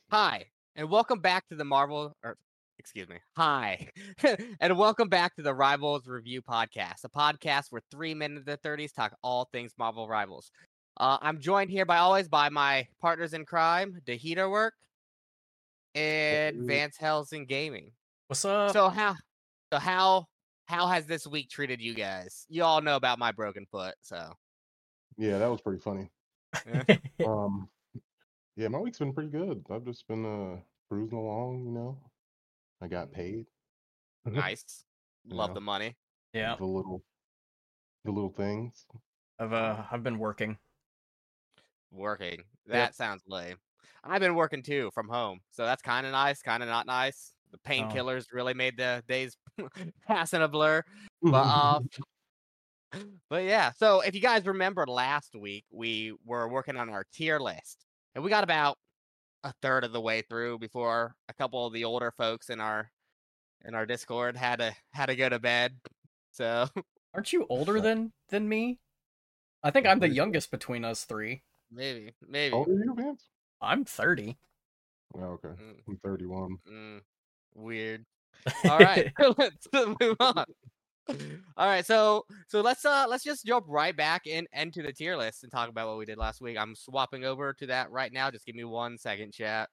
Hi, and welcome back to the Marvel, or excuse me, hi, and welcome back to the Rivals Review Podcast, a podcast where 3 men in their 30s talk all things Marvel Rivals. I'm joined here by always by my partners in crime, Dahita Work and Vance Helsing Gaming. What's up? So how has this week treated you guys? You all know about my broken foot, so Yeah, that was pretty funny. eh, Um, yeah, my week's been pretty good. I've just been cruising along. I got paid. nice. You Love the know, money. Yeah, the little things. I've been working. Working. Yep. That sounds lame. I've been working too from home, so that's kind of nice, kind of not nice. The Oh, painkillers really made the days pass in a blur. But but yeah. So if you guys remember last week, we were working on our tier list, and we got about a third of the way through before a couple of the older folks in our Discord had to go to bed. So aren't you older So, than me? I think I'm I'm the pretty sure. youngest between us three. maybe. How old are you, Vance? I'm 30. Oh, okay. Mm, I'm 31. mm, weird. All right, let's move on. All right, so let's just jump right back into the tier list and talk about what we did last week. I'm swapping over to that right now. Just give me 1 second, chat.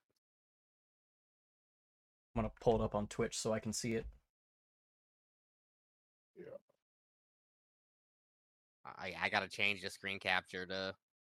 I'm gonna pull it up on Twitch so I can see it. Yeah. I gotta change the screen capture to.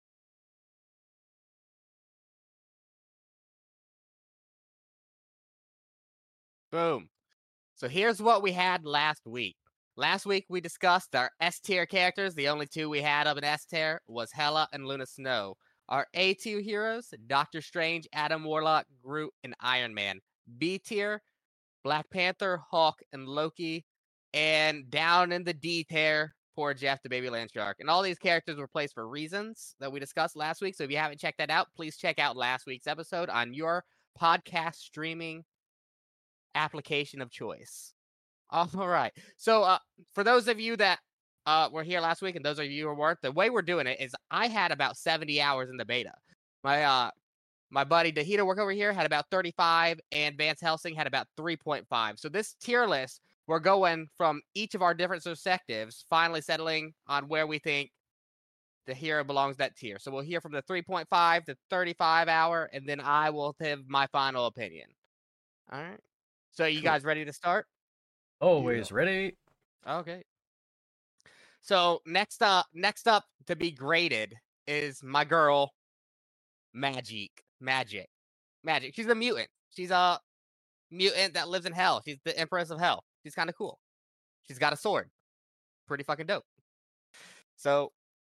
Boom. So here's what we had last week. Last week we discussed our S tier characters. The only two we had up in S tier was Hela and Luna Snow. Our A tier heroes: Doctor Strange, Adam Warlock, Groot, and Iron Man. B tier: Black Panther, Hulk, and Loki. And down in the D tier, poor Jeff the Baby Land Shark. And all these characters were placed for reasons that we discussed last week. So if you haven't checked that out, please check out last week's episode on your podcast streaming application of choice. All right. So for those of you that were here last week and those of you who weren't, the way we're doing it is I had about 70 hours in the beta. My buddy Dahita work over here had about 35, and Vance Helsing had about 3.5. So this tier list, we're going from each of our different perspectives, finally settling on where we think the hero belongs that tier. So we'll hear from the 3.5 to 35 hour, and then I will give my final opinion. All right. So you Sure. guys ready to start? Yeah. Always ready. Okay. So next up to be graded is my girl, Magic. She's a mutant. She's a mutant that lives in hell. She's the Empress of Hell. She's kind of cool. She's got a sword. Pretty fucking dope. So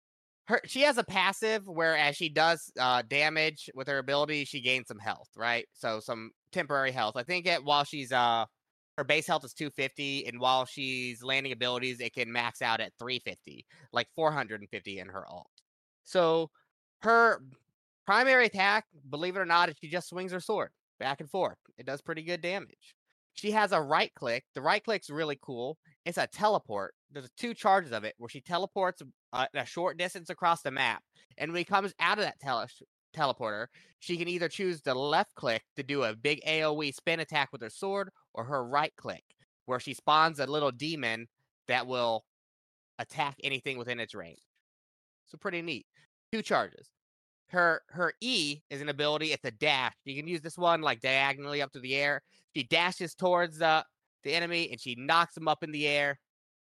she has a passive where as she does damage with her ability, she gains some health, right? So some temporary health. I think while she's her base health is 250, and while she's landing abilities, it can max out at 350, like 450 in her alt. So her primary attack, believe it or not, is she just swings her sword back and forth. It does pretty good damage. She has a right click. The right click's really cool. It's a teleport. There's 2 charges of it where she teleports a short distance across the map. And when he comes out of that teleporter, she can either choose the left click to do a big AoE spin attack with her sword, or her right click, where she spawns a little demon that will attack anything within its range. So pretty neat. 2 charges. Her E is an ability. It's a dash. You can use this one like diagonally up to the air. She dashes towards the enemy and she knocks them up in the air,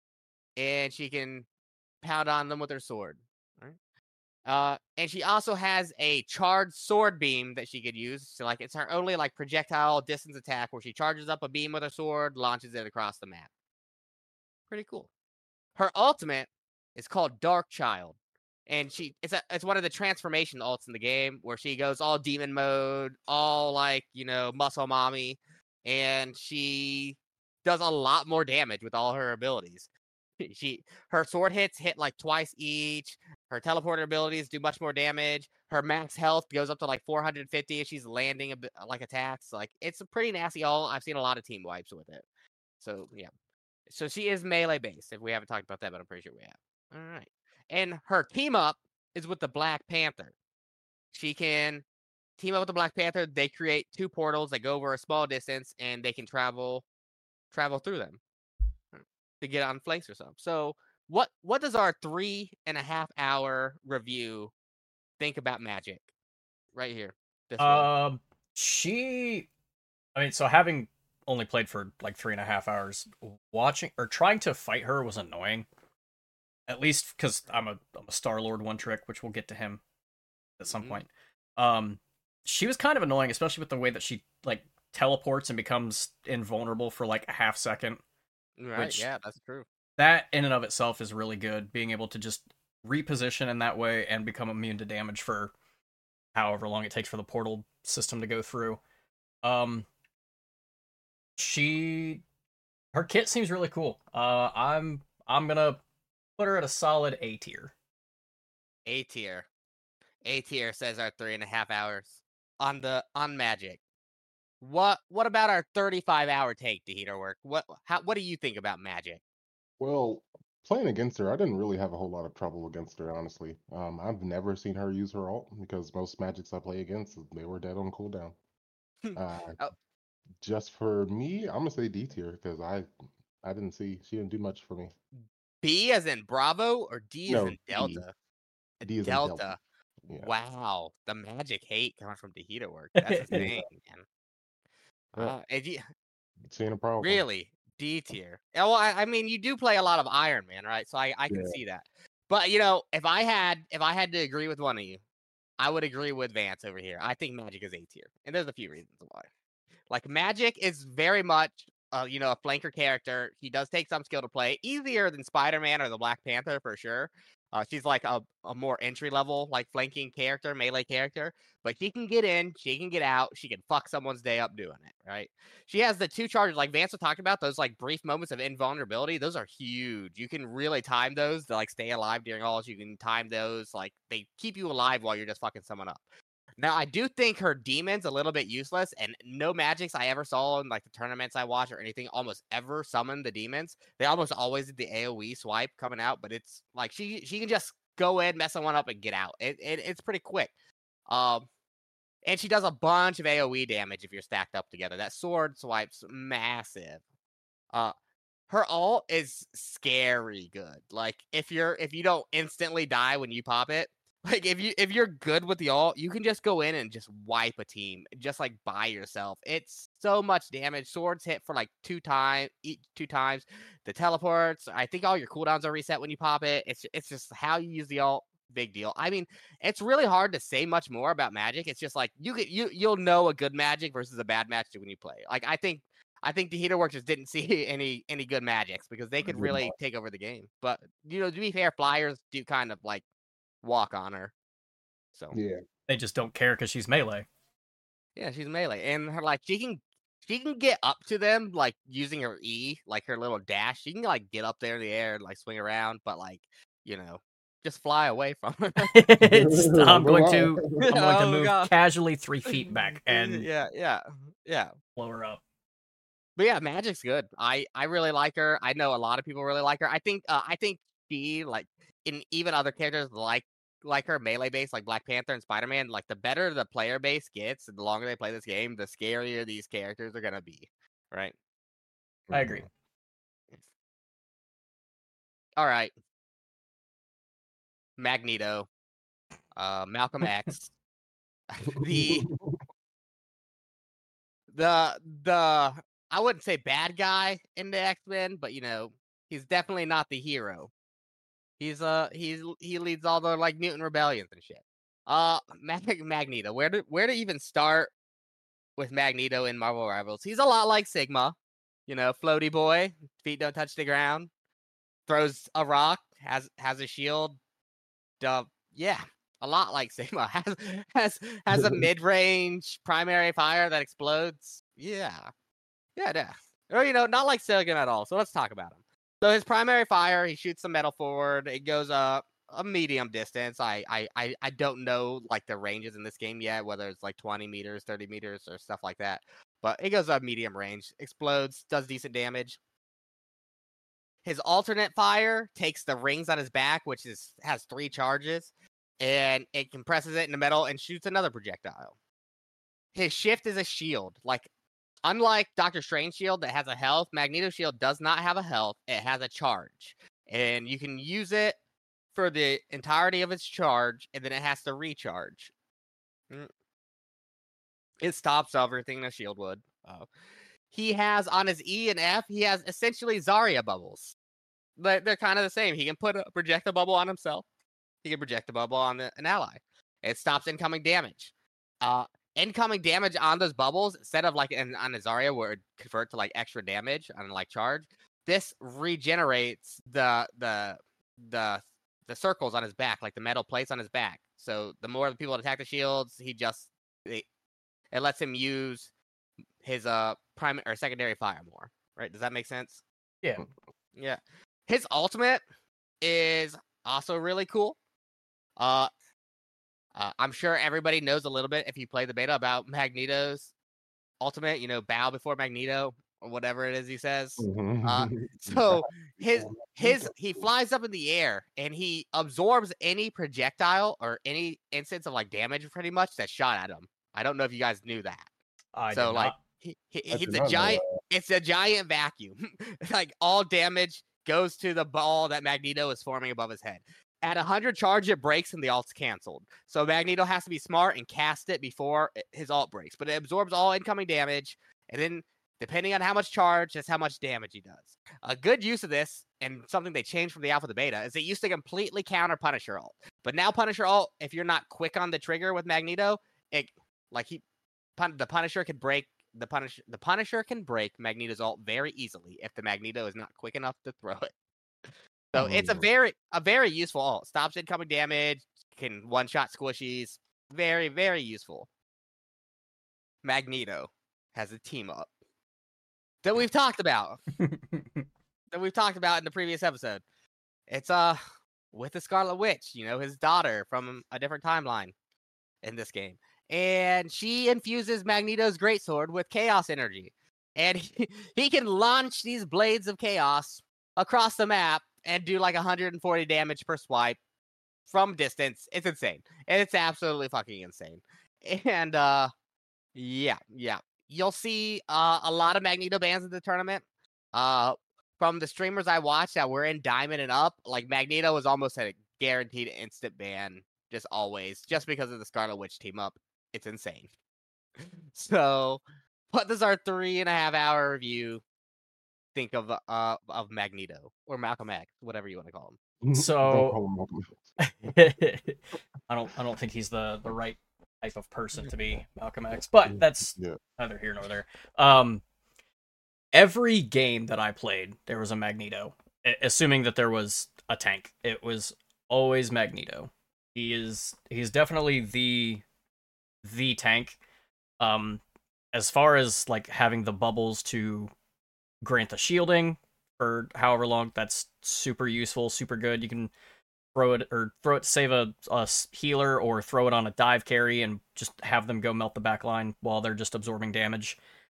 and she can pound on them with her sword. All right. And she also has a charged sword beam that she could use. So like it's her only like projectile distance attack where she charges up a beam with her sword, launches it across the map. Pretty cool. Her ultimate is called Dark Child. And it's one of the transformation ults in the game where she goes all demon mode, all like, muscle mommy, and she does a lot more damage with all her abilities. Her sword hit like twice each. Her teleporter abilities do much more damage. Her max health goes up to like 450 if she's landing like attacks. Like it's a pretty nasty ult. I've seen a lot of team wipes with it. So yeah. So she is melee based. If we haven't talked about that, but I'm pretty sure we have. All right. And her team up is with the Black Panther. She can team up with the Black Panther. They create 2 portals that go over a small distance, and they can travel through them to get on flanks or something. So what does our 3.5-hour review think about Magic? Right here, this one. I mean, so having only played for like 3.5 hours, watching or trying to fight her was annoying. At least because I'm a Star-Lord one trick, which we'll get to him at some point. She was kind of annoying, especially with the way that she like teleports and becomes invulnerable for like a half second. Right? Which, yeah, that's true. That in and of itself is really good. Being able to just reposition in that way and become immune to damage for however long it takes for the portal system to go through. Her kit seems really cool. I'm gonna put her at a solid A tier. A tier. A tier says our 3.5 hours on Magic. What about our 35-hour take to heater work? What do you think about Magic? Well, playing against her, I didn't really have a whole lot of trouble against her, honestly. I've never seen her use her ult because most Magics I play against, they were dead on cooldown. Oh, Just for me, I'm gonna say D tier because I didn't see she didn't do much for me. B as in Bravo or D as No, in D. Delta? D is in Delta. Delta. Yeah. Wow, the Magic hate coming from the heater work. That's a thing, man. Yeah, seeing a problem. Really, D tier. Yeah, well, I mean, you do play a lot of Iron Man, right? So I can Yeah. see that. But you know, if I had to agree with one of you, I would agree with Vance over here. I think Magic is A tier, and there's a few reasons why. Like Magic is very much, a flanker character. He does take some skill to play, easier than Spider-Man or the Black Panther for sure. She's like a more entry level, like flanking character, melee character. But she can get in, she can get out, she can fuck someone's day up doing it, right? She has the 2 charges, like Vance was talking about, those like brief moments of invulnerability. Those are huge. You can really time those to like stay alive during alls. You can time those, like they keep you alive while you're just fucking someone up. Now, I do think her demon's a little bit useless, and no Magics I ever saw in like the tournaments I watch or anything almost ever summon the demons. They almost always did the AoE swipe coming out, but it's like she can just go in, mess someone up, and get out. It's pretty quick. And she does a bunch of AoE damage if you're stacked up together. That sword swipe's massive. Her ult is scary good. Like if you don't instantly die when you pop it, like if you're good with the ult, you can just go in and just wipe a team just like by yourself. It's so much damage. Swords hit for like 2 times. The teleports, I think all your cooldowns are reset when you pop it. It's just how you use the ult. Big deal. I mean, it's really hard to say much more about Magic. It's just like you'll know a good Magic versus a bad Magic when you play. Like I think the heater work just didn't see any good Magics because they could really take over the game. But to be fair, Flyers do kind of like walk on her. So Yeah. They just don't care because she's melee. yeah, she's melee, and her like she can get up to them like using her E, like her little dash. She can like get up there in the air and like swing around, but like just fly away from her. I'm going to move God. casually 3 feet back and yeah. blow her up. But yeah, Magic's good. I really like her. I know a lot of people really like her. I think she like in even other characters like her melee base, like Black Panther and Spider-Man, like the better the player base gets and the longer they play this game, the scarier these characters are gonna be. Right? I agree. All right. Magneto. Malcolm X. the I wouldn't say bad guy in the X-Men, but he's definitely not the hero. He leads all the like mutant rebellions and shit. Magneto. Where to even start with Magneto in Marvel Rivals? He's a lot like Sigma, floaty boy, feet don't touch the ground, throws a rock, has a shield. Yeah, a lot like Sigma. Has a mid-range primary fire that explodes. Yeah. Or not like Sagan at all. So let's talk about him. So his primary fire, he shoots the metal forward. It goes a medium distance. I don't know like the ranges in this game yet, whether it's like 20 meters, 30 meters, or stuff like that. But it goes a medium range, explodes, does decent damage. His alternate fire takes the rings on his back, which has 3 charges, and it compresses it in the metal and shoots another projectile. his shift is a shield. Like, unlike Doctor Strange shield that has a health, Magneto shield does not have a health. It has a charge, and you can use it for the entirety of its charge, and then it has to recharge. It stops everything a shield would. He has on his E and F, he has essentially Zarya bubbles. They're kind of the same. He can project a bubble on himself. He can project a bubble on an ally. It stops incoming damage. Incoming damage on those bubbles, instead of like on a Zarya where it convert to like extra damage on like charge, this regenerates the circles on his back, like the metal plates on his back. So the more the people that attack the shields, it lets him use his primary or secondary fire more. Right? Does that make sense? Yeah. Yeah. His ultimate is also really cool. I'm sure everybody knows a little bit if you play the beta about Magneto's ultimate. Bow before Magneto or whatever it is he says. So he flies up in the air and he absorbs any projectile or any instance of like damage pretty much that's shot at him. I don't know if you guys knew that. So like it's a giant vacuum. Like all damage goes to the ball that Magneto is forming above his head. At 100 charge, it breaks and the ult's canceled. So Magneto has to be smart and cast it before his ult breaks. But it absorbs all incoming damage, and then depending on how much charge, that's how much damage he does. A good use of this, and something they changed from the alpha to beta, is it used to completely counter Punisher ult. But now Punisher ult, if you're not quick on the trigger with Magneto, the Punisher can break the Punisher can break Magneto's ult very easily if the Magneto is not quick enough to throw it. So it's a very useful ult. Stops incoming damage, can one-shot squishies. Very, very useful. Magneto has a team up that we've talked about. In the previous episode. It's with the Scarlet Witch, his daughter from a different timeline in this game. And she infuses Magneto's greatsword with chaos energy. And he can launch these blades of chaos across the map and do like 140 damage per swipe from distance. It's insane. And it's absolutely fucking insane. And yeah. You'll see a lot of Magneto bans in the tournament. From the streamers I watched that were in Diamond and up, like Magneto was almost a guaranteed instant ban, just always, just because of the Scarlet Witch team up. It's insane. So, what does our 3.5 hour review think of Magneto or Malcolm X, whatever you want to call him? So I don't think he's the right type of person to be Malcolm X, but that's neither here nor there. Every game that I played, there was a Magneto. Assuming that there was a tank, it was always Magneto. He's definitely the tank. As far as like having the bubbles to grant the shielding for however long, that's super useful, super good. You can throw it to save a healer, or throw it on a dive carry and just have them go melt the backline while they're just absorbing damage.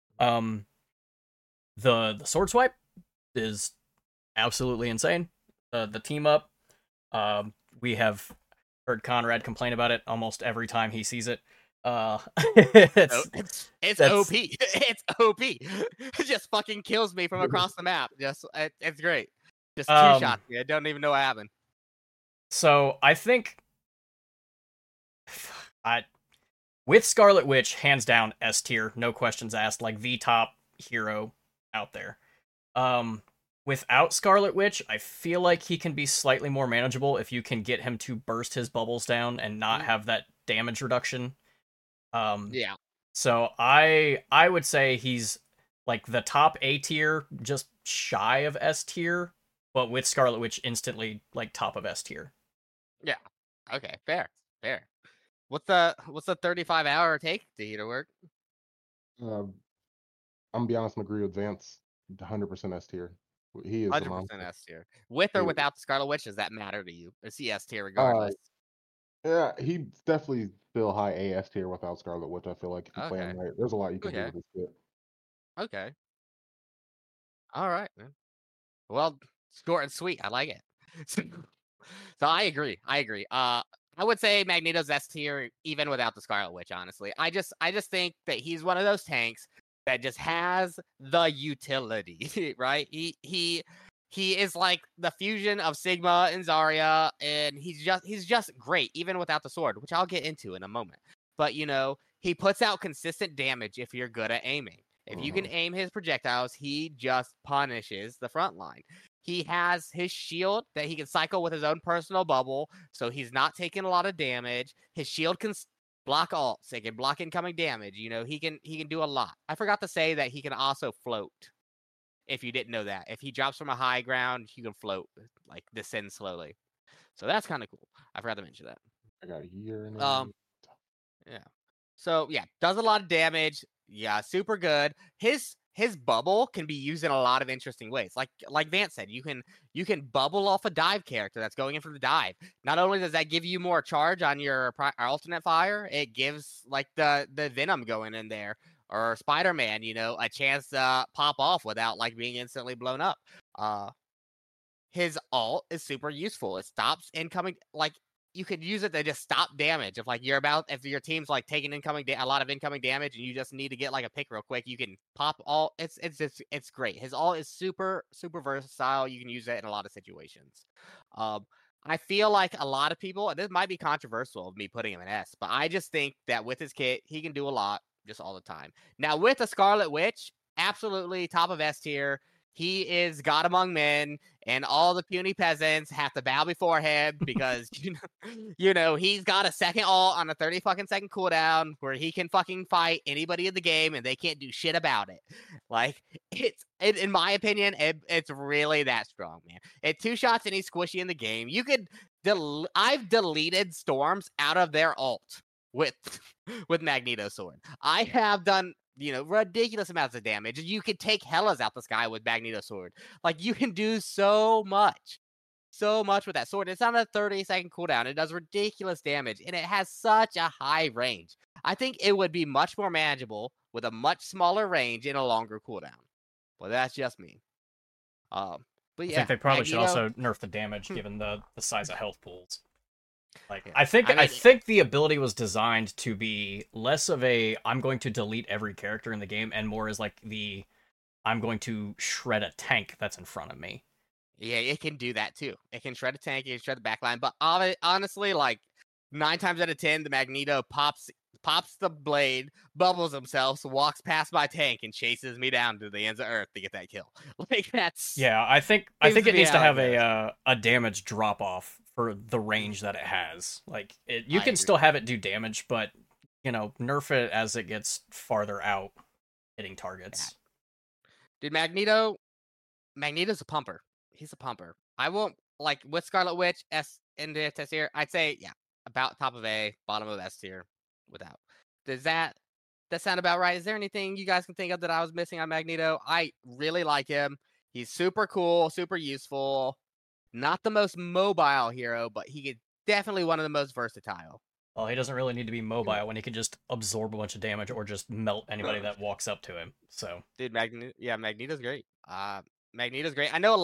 The sword swipe is absolutely insane. The team up, we have heard Conrad complain about it almost every time he sees it. It's OP. It's OP. It just fucking kills me from across the map. It's great. Just two shots. I don't even know what happened. So I think with Scarlet Witch, hands down S tier, no questions asked, like the top hero out there. Without Scarlet Witch, I feel like he can be slightly more manageable if you can get him to burst his bubbles down and not have that damage reduction. Yeah. So I would say he's like the top A tier, just shy of S tier, but with Scarlet Witch instantly like top of S tier. Yeah. Okay. Fair. What's the 35 hour take to you to work? I'm gonna be honest, McGree Advance 100% S tier. He is 100% S tier. With or without the Scarlet Witch, does that matter to you? Or is he S tier regardless? Yeah, he's definitely still high AS tier without Scarlet Witch. I feel like if you play him right, there's a lot you can do with this shit. Okay. All right, man. Well, short and sweet. I like it. So I agree. I would say Magneto's S tier even without the Scarlet Witch, honestly. I just think that he's one of those tanks that just has the utility, right? He is like the fusion of Sigma and Zarya, and he's just great even without the sword, which I'll get into in a moment. But he puts out consistent damage if you're good at aiming. If you can aim his projectiles, he just punishes the front line. He has his shield that he can cycle with his own personal bubble, so he's not taking a lot of damage. His shield can block ults, so he can block incoming damage. He can do a lot. I forgot to say that he can also float. If you didn't know that, if he drops from a high ground, he can float, like descend slowly. So that's kind of cool. I forgot to mention that. I got a year in Yeah. So yeah, does a lot of damage. Yeah, super good. His bubble can be used in a lot of interesting ways. Like Vance said, you can bubble off a dive character that's going in for the dive. Not only does that give you more charge on your alternate fire, it gives like the Venom going in there or Spider-Man, a chance to pop off without like being instantly blown up. His ult is super useful. It stops incoming, like you could use it to just stop damage. If your team's like taking a lot of incoming damage and you just need to get like a pick real quick, you can pop all. It's great. His ult is super versatile. You can use it in a lot of situations. I feel like a lot of people, and this might be controversial of me putting him in S, but I just think that with his kit, he can do a lot just all the time. Now with the Scarlet Witch, absolutely top of S tier. He is God among men, and all the puny peasants have to bow before him because he's got a second ult on a 30 fucking second cooldown where he can fucking fight anybody in the game and they can't do shit about it. Like in my opinion, it's really that strong, man. It 2 shots and he's squishy in the game. I've deleted storms out of their ult with Magneto sword. I have done ridiculous amounts of damage. You could take Hellas out the sky with Magneto sword. Like you can do so much with that sword. It's on a 30-second cooldown. It does ridiculous damage, and it has such a high range. I think it would be much more manageable with a much smaller range and a longer cooldown. But that's just me. But yeah, I think they probably should also nerf the damage given the size of health pools. Like yeah. I think the ability was designed to be less of a I'm going to delete every character in the game and more as like I'm going to shred a tank that's in front of me. Yeah, it can do that too. It can shred a tank, it can shred the backline, but honestly, like 9 times out of 10, the Magneto pops the blade, bubbles himself, walks past my tank, and chases me down to the ends of Earth to get that kill. Like that's I think it needs to have a damage drop off for the range that it has. Like you can still have it do damage, but nerf it as it gets farther out, hitting targets. Dude, Magneto's a pumper. He's a pumper. I won't like with Scarlet Witch S in the S tier. I'd say about top of A, bottom of S tier. Without. Does that sound about right? Is there anything you guys can think of that I was missing on Magneto? I really like him. He's super cool, super useful. Not the most mobile hero, but he is definitely one of the most versatile. Well, he doesn't really need to be mobile when he can just absorb a bunch of damage or just melt anybody that walks up to him. So, dude, Magneto's great. Magneto's great. I know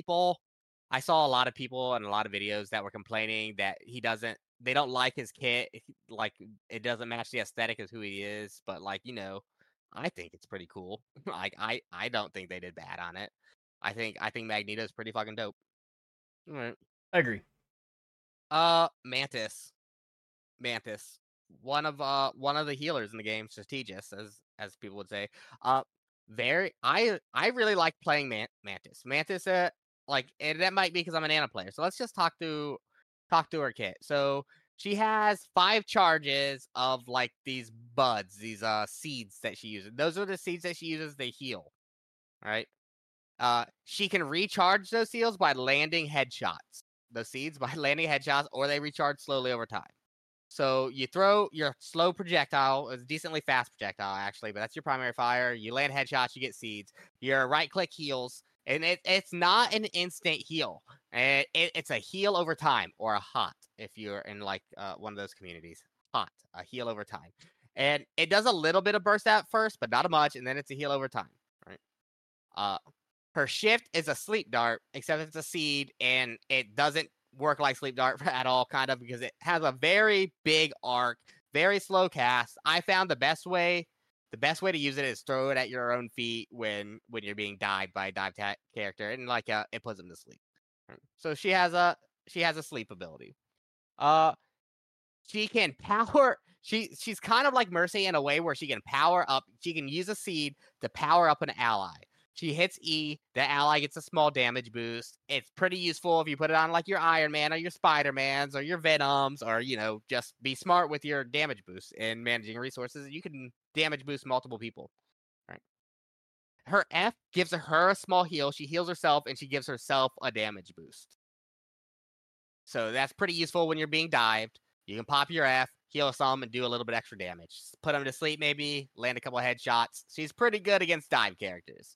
I saw a lot of people and a lot of videos that were complaining that they don't like his kit. Like it doesn't match the aesthetic of who he is. But like, I think it's pretty cool. Like I don't think they did bad on it. I think Magneto's pretty fucking dope. All right. I agree. Mantis. One of the healers in the game, strategist, as people would say. I really like playing Mantis. Mantis, and that might be because I'm an Ana player. So let's just talk to her kit. So she has 5 charges of like these buds, these seeds that she uses. Those are the seeds that she uses to heal. Right? She can recharge those seeds by landing headshots. The seeds by landing headshots, or they recharge slowly over time. So you throw your slow projectile, it's a decently fast projectile actually, but that's your primary fire. You land headshots, you get seeds. Your right click heals, and it's not an instant heal. It's a heal over time, or a hot if you're in like one of those communities. Hot, a heal over time, and it does a little bit of burst at first, but not much, and then it's a heal over time. Right. Her shift is a sleep dart, except it's a seed, and it doesn't work like Sleep Dart at all, kind of, because it has a very big arc, very slow cast. I found the best way to use it is throw it at your own feet when you're being dived by a dive character, and like it puts them to sleep. So she has a sleep ability. She can power. She's kind of like Mercy in a way where she can power up. She can use a seed to power up an ally. She hits E, the ally gets a small damage boost. It's pretty useful if you put it on like your Iron Man or your Spider-Mans or your Venoms, or just be smart with your damage boost and managing resources. You can damage boost multiple people. Right. Her F gives her a small heal. She heals herself and she gives herself a damage boost. So that's pretty useful when you're being dived. You can pop your F, heal some, and do a little bit extra damage. Put them to sleep, maybe land a couple of headshots. She's pretty good against dive characters.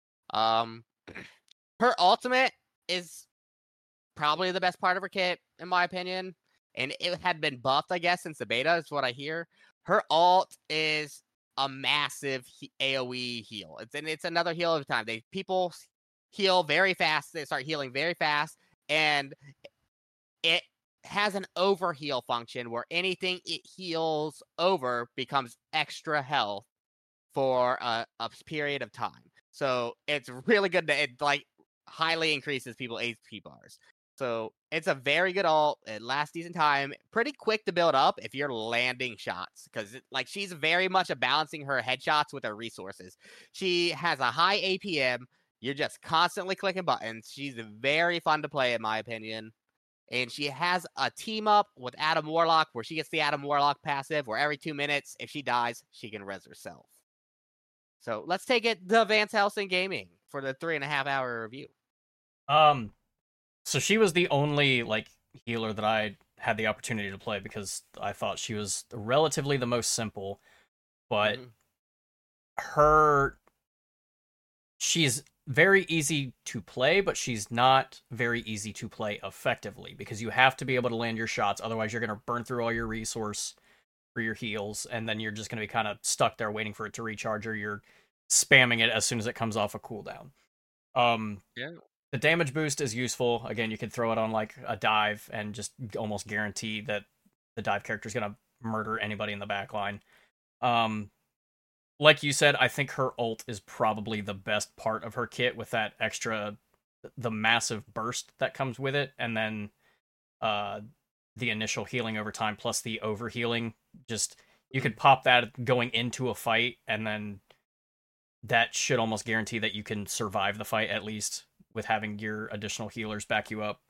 Her ultimate is probably the best part of her kit, in my opinion, and it had been buffed, I guess, since the beta, is what I hear. Her ult is a massive AoE heal. It's another heal every time. People heal very fast. They start healing very fast, and it has an overheal function where anything it heals over becomes extra health for a period of time. So it's really good. It like highly increases people's HP bars. So it's a very good ult. It lasts decent time. Pretty quick to build up if you're landing shots, because she's very much a balancing her headshots with her resources. She has a high APM. You're just constantly clicking buttons. She's very fun to play, in my opinion. And she has a team up with Adam Warlock where she gets the Adam Warlock passive where every 2 minutes, if she dies, she can res herself. So let's take it to Vance Helsing Gaming for the 3.5 hour review. So she was the only healer that I had the opportunity to play because I thought she was relatively the most simple, but she's very easy to play, but she's not very easy to play effectively because you have to be able to land your shots. Otherwise, you're going to burn through all your resource for your heals, and then you're just going to be kind of stuck there waiting for it to recharge, or you're spamming it as soon as it comes off a cooldown. The damage boost is useful. Again, you can throw it on a dive and just almost guarantee that the dive character is going to murder anybody in the backline. Like you said, I think her ult is probably the best part of her kit, with that the massive burst that comes with it, and then the initial healing over time, plus the overhealing. Just, you could pop that going into a fight, and then that should almost guarantee that you can survive the fight, at least with having your additional healers back you up.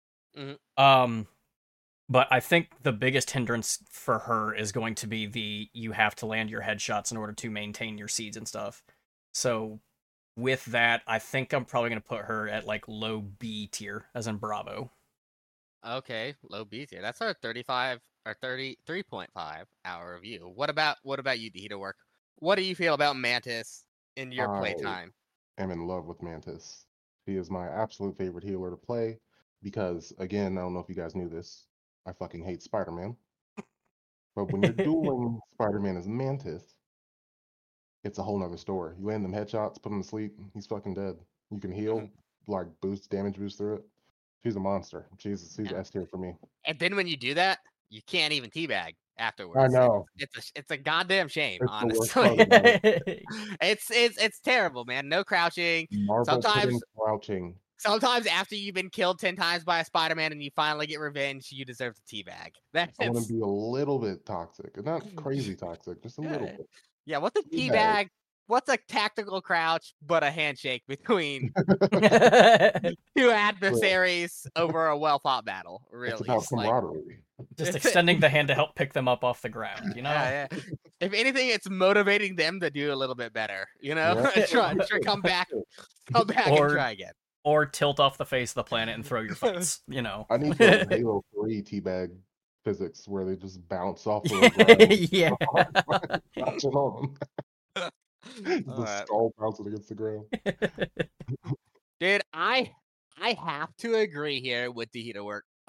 But I think the biggest hindrance for her is going to be you have to land your headshots in order to maintain your seeds and stuff. So with that, I think I'm probably going to put her at low B tier, as in Bravo. Okay, low B tier. That's our 33.5 hour review. What about you, Dehita Work? What do you feel about Mantis in your playtime? I'm in love with Mantis. She is my absolute favorite healer to play because, again, I don't know if you guys knew this, I fucking hate Spider-Man. But when you're dueling Spider-Man as Mantis, it's a whole nother story. You land them headshots, put him to sleep, he's fucking dead. You can heal, damage boost through it. She's a monster. She's S tier for me. And then when you do that, you can't even teabag afterwards. I know. It's a goddamn shame, It's honestly. It's terrible, man. No crouching. Sometimes crouching. Sometimes after you've been killed 10 times by a Spider-Man and you finally get revenge, you deserve the teabag. I want to be a little bit toxic. Not crazy toxic, just a little bit. Yeah, what's a teabag? What's a tactical crouch but a handshake between two adversaries over a well-fought battle? Really, it's about camaraderie. Just extending the hand to help pick them up off the ground, you know? Yeah. If anything, it's motivating them to do a little bit better, you know? Yeah. try come back and try again. Or tilt off the face of the planet and throw your fights, you know? I need to Halo 3 teabag physics where they just bounce off the ground. Bouncing on them. The skull bouncing against the ground. Dude, I have to agree here with Dehita Work.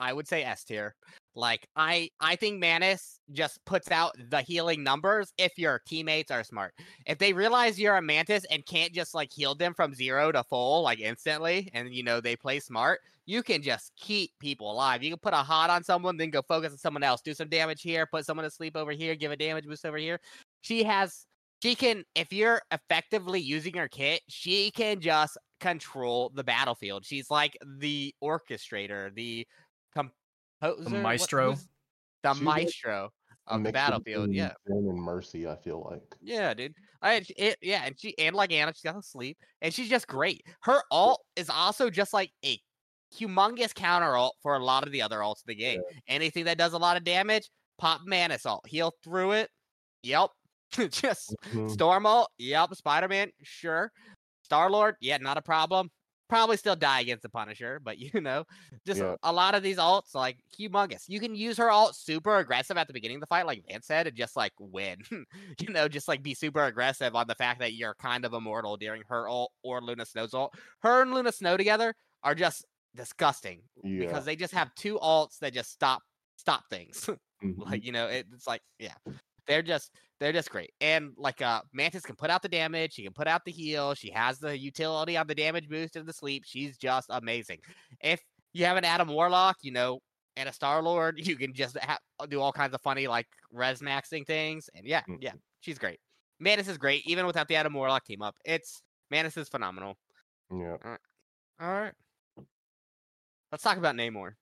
I would say S tier. Like I think Mantis just puts out the healing numbers if your teammates are smart. If they realize you're a Mantis and can't just like heal them from 0 to full like instantly, and they play smart, you can just keep people alive. You can put a hot on someone, then go focus on someone else, do some damage here, put someone to sleep over here, give a damage boost over here. She can, if you're effectively using her kit, she can just control the battlefield. She's like the orchestrator, the composer, The maestro. the She's maestro of the battlefield. between Yeah, Zen and Mercy, I feel like. yeah, dude. And like Anna, she's got to sleep, and she's just great. Her ult is also just like a humongous counter ult for a lot of the other ults in the game. Anything that does a lot of damage, pop Mantis ult, heal through it. Yep. Just Storm ult, yep. Spider-Man, sure. Star-Lord, yeah, not a problem. Probably still die against the Punisher, but just a lot of these ults, like, humongous. You can use her ult super aggressive at the beginning of the fight, like Vance said, and just, like, win. Just, like, be super aggressive on the fact that you're kind of immortal during her ult or Luna Snow's ult. Her and Luna Snow together are just disgusting because they just have two ults that just stop things. Like, it's like, yeah. They're just great. And like Mantis can put out the damage, she can put out the heal, she has the utility on the damage boost and the sleep. She's just amazing. If you have an Adam Warlock, and a Star-Lord, you can just do all kinds of funny like res maxing things. And yeah, she's great. Mantis is great, even without the Adam Warlock team up. Mantis is phenomenal. Yeah. All right. Let's talk about Namor.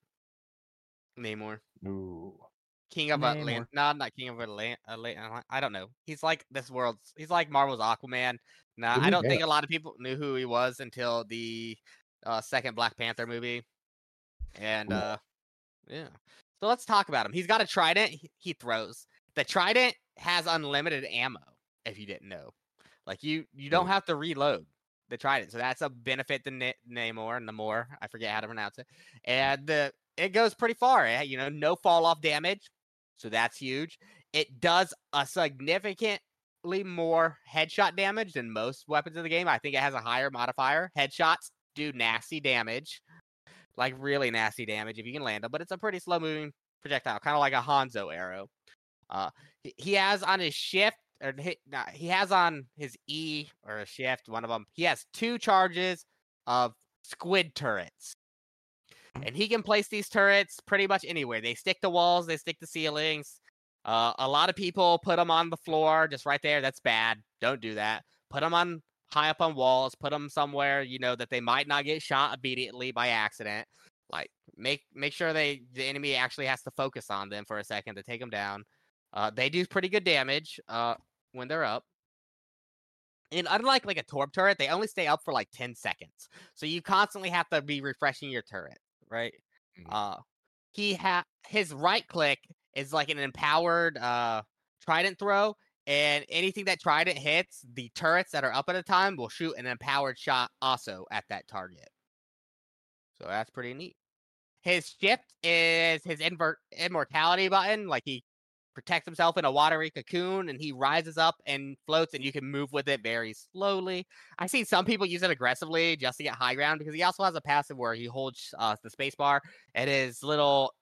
Ooh. King of Atlantis. No, not King of Atlantis. I don't know. He's like he's like Marvel's Aquaman. Nah, I don't think a lot of people knew who he was until the second Black Panther movie. And yeah. So let's talk about him. He's got a trident he throws. The trident has unlimited ammo, if you didn't know. Like you don't have to reload the trident. So that's a benefit to Namor. I forget how to pronounce it. And it goes pretty far. No fall off damage. So that's huge. It does a significantly more headshot damage than most weapons in the game. I think it has a higher modifier. Headshots do nasty damage, like really nasty damage if you can land them, but it's a pretty slow moving projectile, kind of like a Hanzo arrow. He has on his shift, he has on his E or a shift, one of them. He has 2 charges of squid turrets. And he can place these turrets pretty much anywhere. They stick to walls. They stick to ceilings. A lot of people put them on the floor, just right there. That's bad. Don't do that. Put them on high up on walls. Put them somewhere, that they might not get shot immediately by accident. Like, make sure the enemy actually has to focus on them for a second to take them down. They do pretty good damage when they're up. And unlike like a Torb turret, they only stay up for like 10 seconds. So you constantly have to be refreshing your turret. Right. His right click is like an empowered trident throw, and anything that trident hits, the turrets that are up at a time will shoot an empowered shot also at that target. So that's pretty neat. His shift is his immortality button. Like he protects himself in a watery cocoon, and he rises up and floats, and you can move with it very slowly. I've seen some people use it aggressively just to get high ground, because he also has a passive where he holds the space bar and his little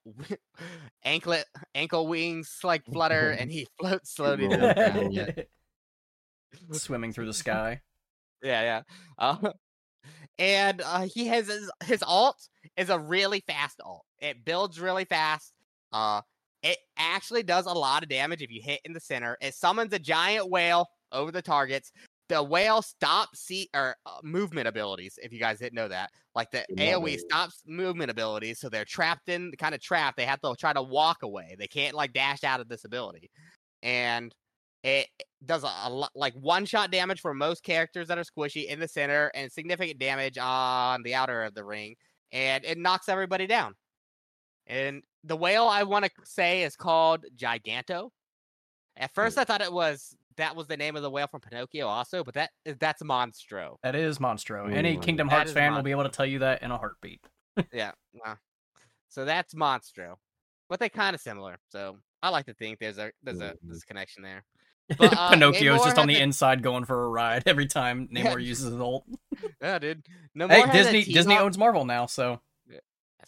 ankle wings like flutter, and he floats slowly to the ground. Yeah. Swimming through the sky. Yeah. And he has his ult is a really fast ult. It builds really fast. It actually does a lot of damage if you hit in the center. It summons a giant whale over the targets. The whale stops movement abilities, if you guys didn't know that. Like the AoE stops movement abilities, so they're trapped. They have to try to walk away. They can't like dash out of this ability. And it does a lot, like one-shot damage for most characters that are squishy in the center, and significant damage on the outer of the ring. And it knocks everybody down. And the whale I want to say is called Giganto. At first, I thought that was the name of the whale from Pinocchio also, but that's Monstro. That is Monstro. Any Kingdom Hearts fan will be able to tell you that in a heartbeat. Yeah. So that's Monstro. But they're kind of similar. So I like to think there's a connection there. But, Pinocchio's just on the inside going for a ride every time Namor uses his ult. Yeah, dude. Hey, Disney owns Marvel now, so.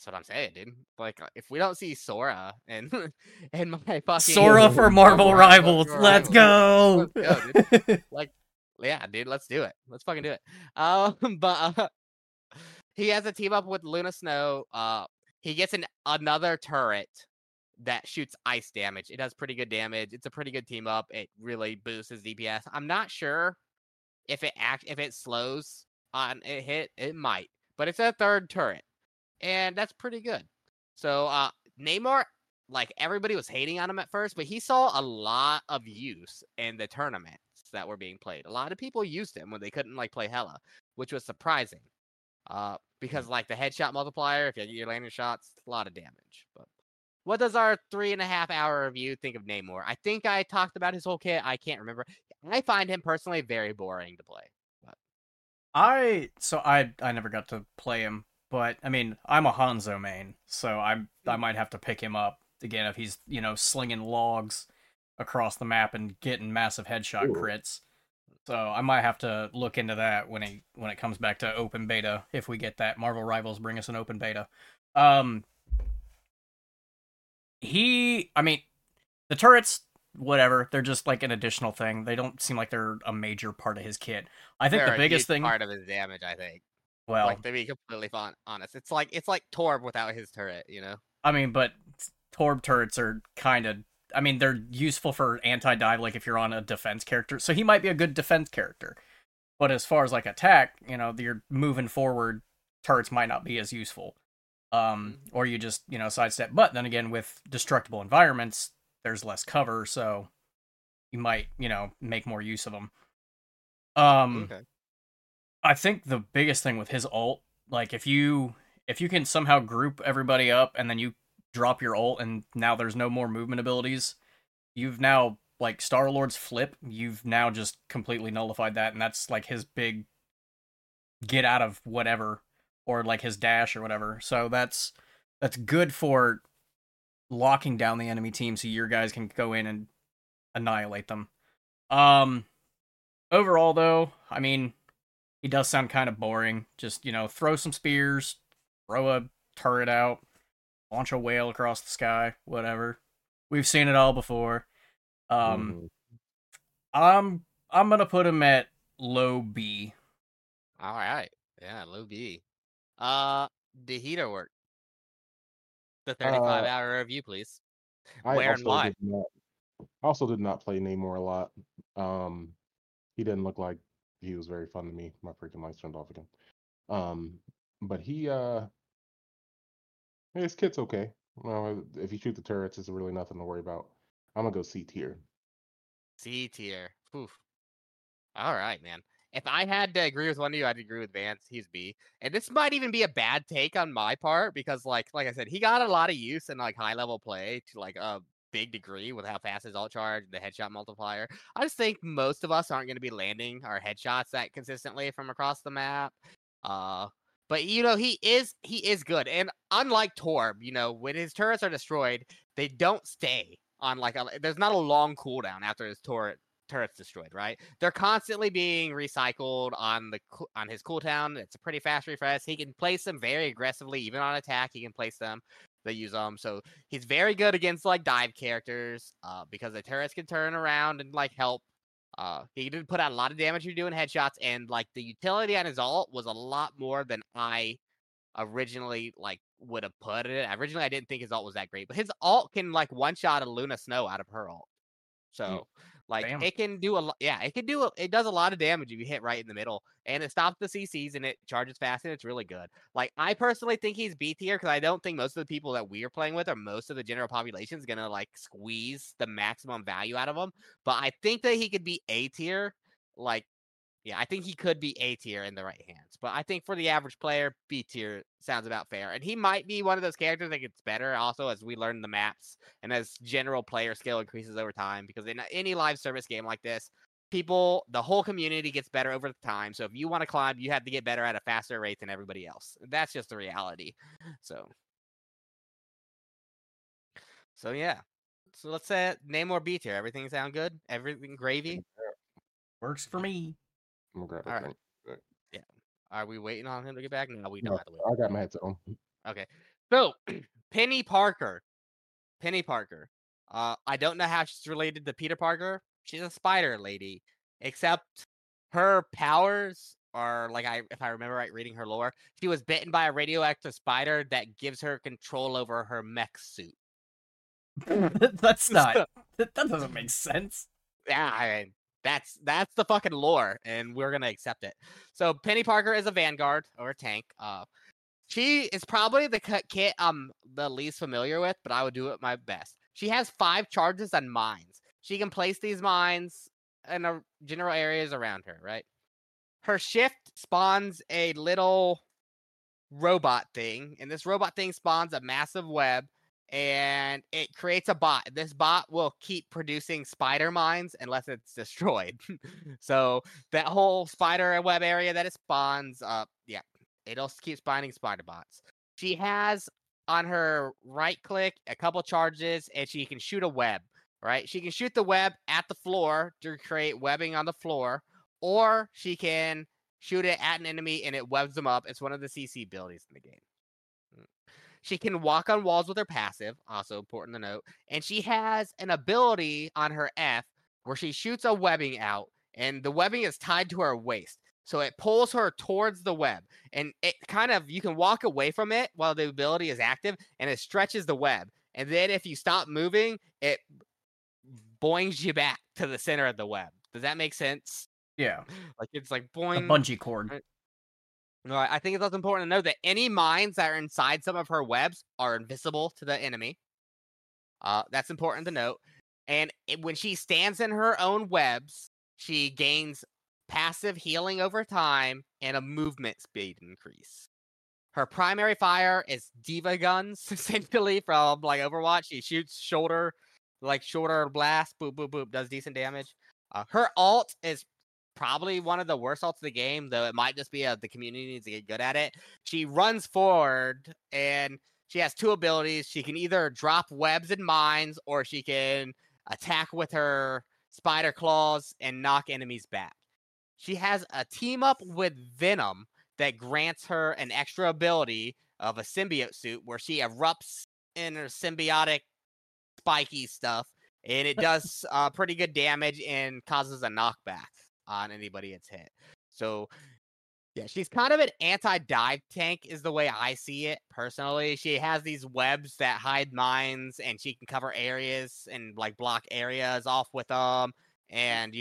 That's what I'm saying, dude. Like, if we don't see Sora and and my fucking Sora for Marvel Rivals. Let's go. let's go, dude. Like, yeah, dude, let's do it. Let's fucking do it. But he has a team up with Luna Snow. He gets another turret that shoots ice damage. It does pretty good damage. It's a pretty good team up. It really boosts his DPS. I'm not sure if it slows on a hit. It might, but it's a third turret, and that's pretty good. So Namor, like, everybody was hating on him at first, but he saw a lot of use in the tournaments that were being played. A lot of people used him when they couldn't like play Hela, which was surprising. Because like the headshot multiplier, if you're landing shots, a lot of damage. But what does our 3.5 hour review think of Namor? I think I talked about his whole kit. I can't remember. I find him personally very boring to play. But I never got to play him, but I mean, I'm a Hanzo main, so I might have to pick him up again if he's, slinging logs across the map and getting massive headshot crits. So I might have to look into that when it comes back to open beta, if we get that. Marvel Rivals bring us an open beta. The turrets, whatever, they're just like an additional thing. They don't seem like they're a major part of his kit. I think the biggest thing, part of his damage, I think. Well, like, to be completely honest, it's like Torb without his turret, I mean, but Torb turrets are kind of, they're useful for anti-dive, like if you're on a defense character. So he might be a good defense character. But as far as like attack, you're moving forward, turrets might not be as useful. Or you just, sidestep. But then again, with destructible environments, there's less cover, so you might, make more use of them. Okay. I think the biggest thing with his ult, like if you can somehow group everybody up and then you drop your ult and now there's no more movement abilities, you've now, like, Star-Lord's flip, you've now just completely nullified that, and that's like his big get out of whatever, or like his dash or whatever. So that's good for locking down the enemy team so your guys can go in and annihilate them. Overall though, he does sound kind of boring. Just, throw some spears, throw a turret out, launch a whale across the sky, whatever. We've seen it all before. I'm gonna put him at low B. All right. Yeah, low B. The heater work. The 35-hour review, please. Where and why? I also did not play Namor a lot. He didn't look like he was very fun to me. My freaking lights turned off again. But his kit's okay. Well, if you shoot the turrets, it's really nothing to worry about. I'm gonna go C tier. C tier. Oof. All right, man. If I had to agree with one of you, I'd agree with Vance. He's B. And this might even be a bad take on my part because, like I said, he got a lot of use in like high level play to like a big degree with how fast his ult charge, the headshot multiplier. I just think most of us aren't going to be landing our headshots that consistently from across the map. But he is good. And unlike Torb, when his turrets are destroyed, they don't stay on there's not a long cooldown after his turret's destroyed, right? They're constantly being recycled on his cooldown. It's a pretty fast refresh. He can place them very aggressively, even on attack. He can place them. They use them, so he's very good against like dive characters. Because the turrets can turn around and like help. He did put out a lot of damage. You're doing headshots, and like the utility on his ult was a lot more than I originally would have put it. Originally, I didn't think his ult was that great, but his ult can like one shot a Luna Snow out of her ult. So Damn. it can do a lot. Yeah, it does a lot of damage if you hit right in the middle, and it stops the CCs and it charges fast and it's really good. Like, I personally think he's B tier because I don't think most of the people that we are playing with or most of the general population is gonna like squeeze the maximum value out of him. But I think that he could be A tier. Yeah, I think he could be A tier in the right hands. But I think for the average player, B tier sounds about fair. And he might be one of those characters that gets better also as we learn the maps and as general player skill increases over time. Because in any live service game like this, the whole community gets better over time. So if you want to climb, you have to get better at a faster rate than everybody else. That's just the reality. So yeah. So let's say Namor B tier. Everything sound good? Everything gravy? Works for me. I'm gonna grab All a right. drink. Yeah. Are we waiting on him to get back? No, we don't No, have to wait. I got my headset on. Okay. So, Penny Parker. Penny Parker. I don't know how she's related to Peter Parker. She's a spider lady, except her powers are like if I remember right, reading her lore, she was bitten by a radioactive spider that gives her control over her mech suit. That's not. That doesn't make sense. Yeah, I mean, that's the fucking lore, and we're gonna accept it. So Penny Parker is a vanguard or a tank. She is probably the kit I'm the least familiar with, but I would do it my best. She has 5 charges on mines. She can place these mines in a general areas around her, right? Her shift spawns a little robot thing, and this robot thing spawns a massive web, and it creates a bot. This bot will keep producing spider mines unless it's destroyed. So that whole spider web area that it spawns, yeah, it'll keep spawning spider bots. She has on her right click a couple charges, and she can shoot a web. Right, she can shoot the web at the floor to create webbing on the floor, or she can shoot it at an enemy and it webs them up. It's one of the CC abilities in the game. She can walk on walls with her passive, also important to note. And she has an ability on her F where she shoots a webbing out, and the webbing is tied to her waist. So it pulls her towards the web, and it kind of, you can walk away from it while the ability is active, and it stretches the web. And then if you stop moving, it boings you back to the center of the web. Does that make sense? Yeah. Like it's like A boing. bungee cord. All right, I think it's also important to know that any mines that are inside some of her webs are invisible to the enemy. That's important to note. And when she stands in her own webs, she gains passive healing over time and a movement speed increase. Her primary fire is diva guns, essentially from like Overwatch. She shoots shoulder blast, boop boop boop, does decent damage. Her alt is probably one of the worst ults of the game, though it might just be the community needs to get good at it. She runs forward, and she has 2 abilities. She can either drop webs and mines, or she can attack with her spider claws and knock enemies back. She has a team up with Venom that grants her an extra ability of a symbiote suit where she erupts in her symbiotic spiky stuff, and it does pretty good damage and causes a knockback on anybody it's hit. So yeah, she's kind of an anti-dive tank is the way I see it personally. She has these webs that hide mines, and she can cover areas and like block areas off with them. And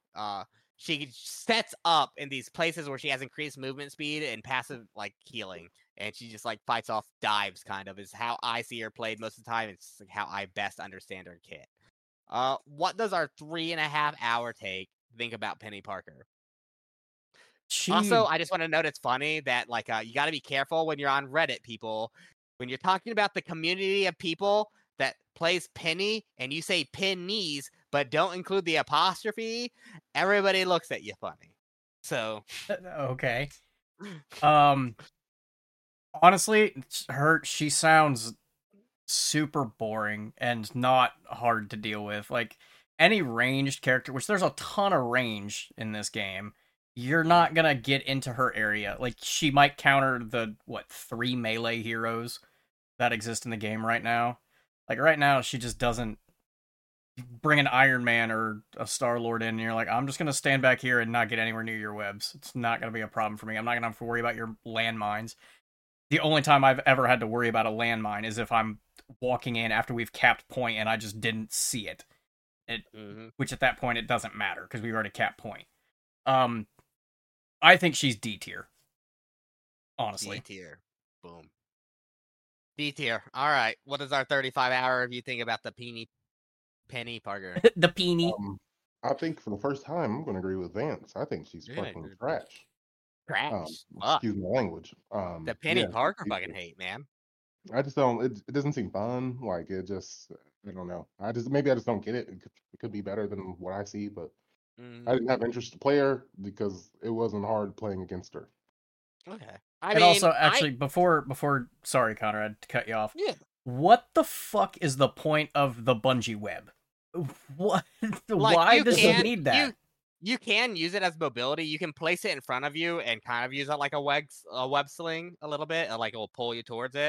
she sets up in these places where she has increased movement speed and passive like healing, and she just like fights off dives. Kind of is how I see her played most of the time. It's like, how I best understand her kit. What does our 3.5 hour take think about Penny Parker? Also, I just want to note it's funny that like you got to be careful when you're on Reddit, people. When you're talking about the community of people that plays Penny and you say pennies but don't include the apostrophe, everybody looks at you funny. So okay. Honestly, she sounds super boring and not hard to deal with. Like any ranged character, which there's a ton of range in this game, you're not gonna get into her area. Like she might counter the 3 melee heroes that exist in the game right now. Like right now, she just doesn't bring an Iron Man or a Star-Lord in, and you're like, I'm just gonna stand back here and not get anywhere near your webs. It's not gonna be a problem for me. I'm not gonna have to worry about your landmines. The only time I've ever had to worry about a landmine is if I'm walking in after we've capped point and I just didn't see it. Which at that point it doesn't matter because we've already capped point. I think she's D tier. Honestly. D tier. Boom. D tier. All right. What does our 35 hour review think about the Penny Parker? The Peony. I think for the first time, I'm going to agree with Vance. I think she's fucking trash. Trash. Excuse my language. The Penny Parker fucking hate, man. I just don't. It doesn't seem fun. Like it just. I don't know. Maybe I just don't get it. It could be better than what I see, but I didn't have interest to play her because it wasn't hard playing against her. Okay. Also, actually, before, sorry, Conrad, to cut you off. Yeah. What the fuck is the point of the bungee web? What? Like, why does it need that? You can use it as mobility. You can place it in front of you and kind of use it like a web sling a little bit. Like it will pull you towards it.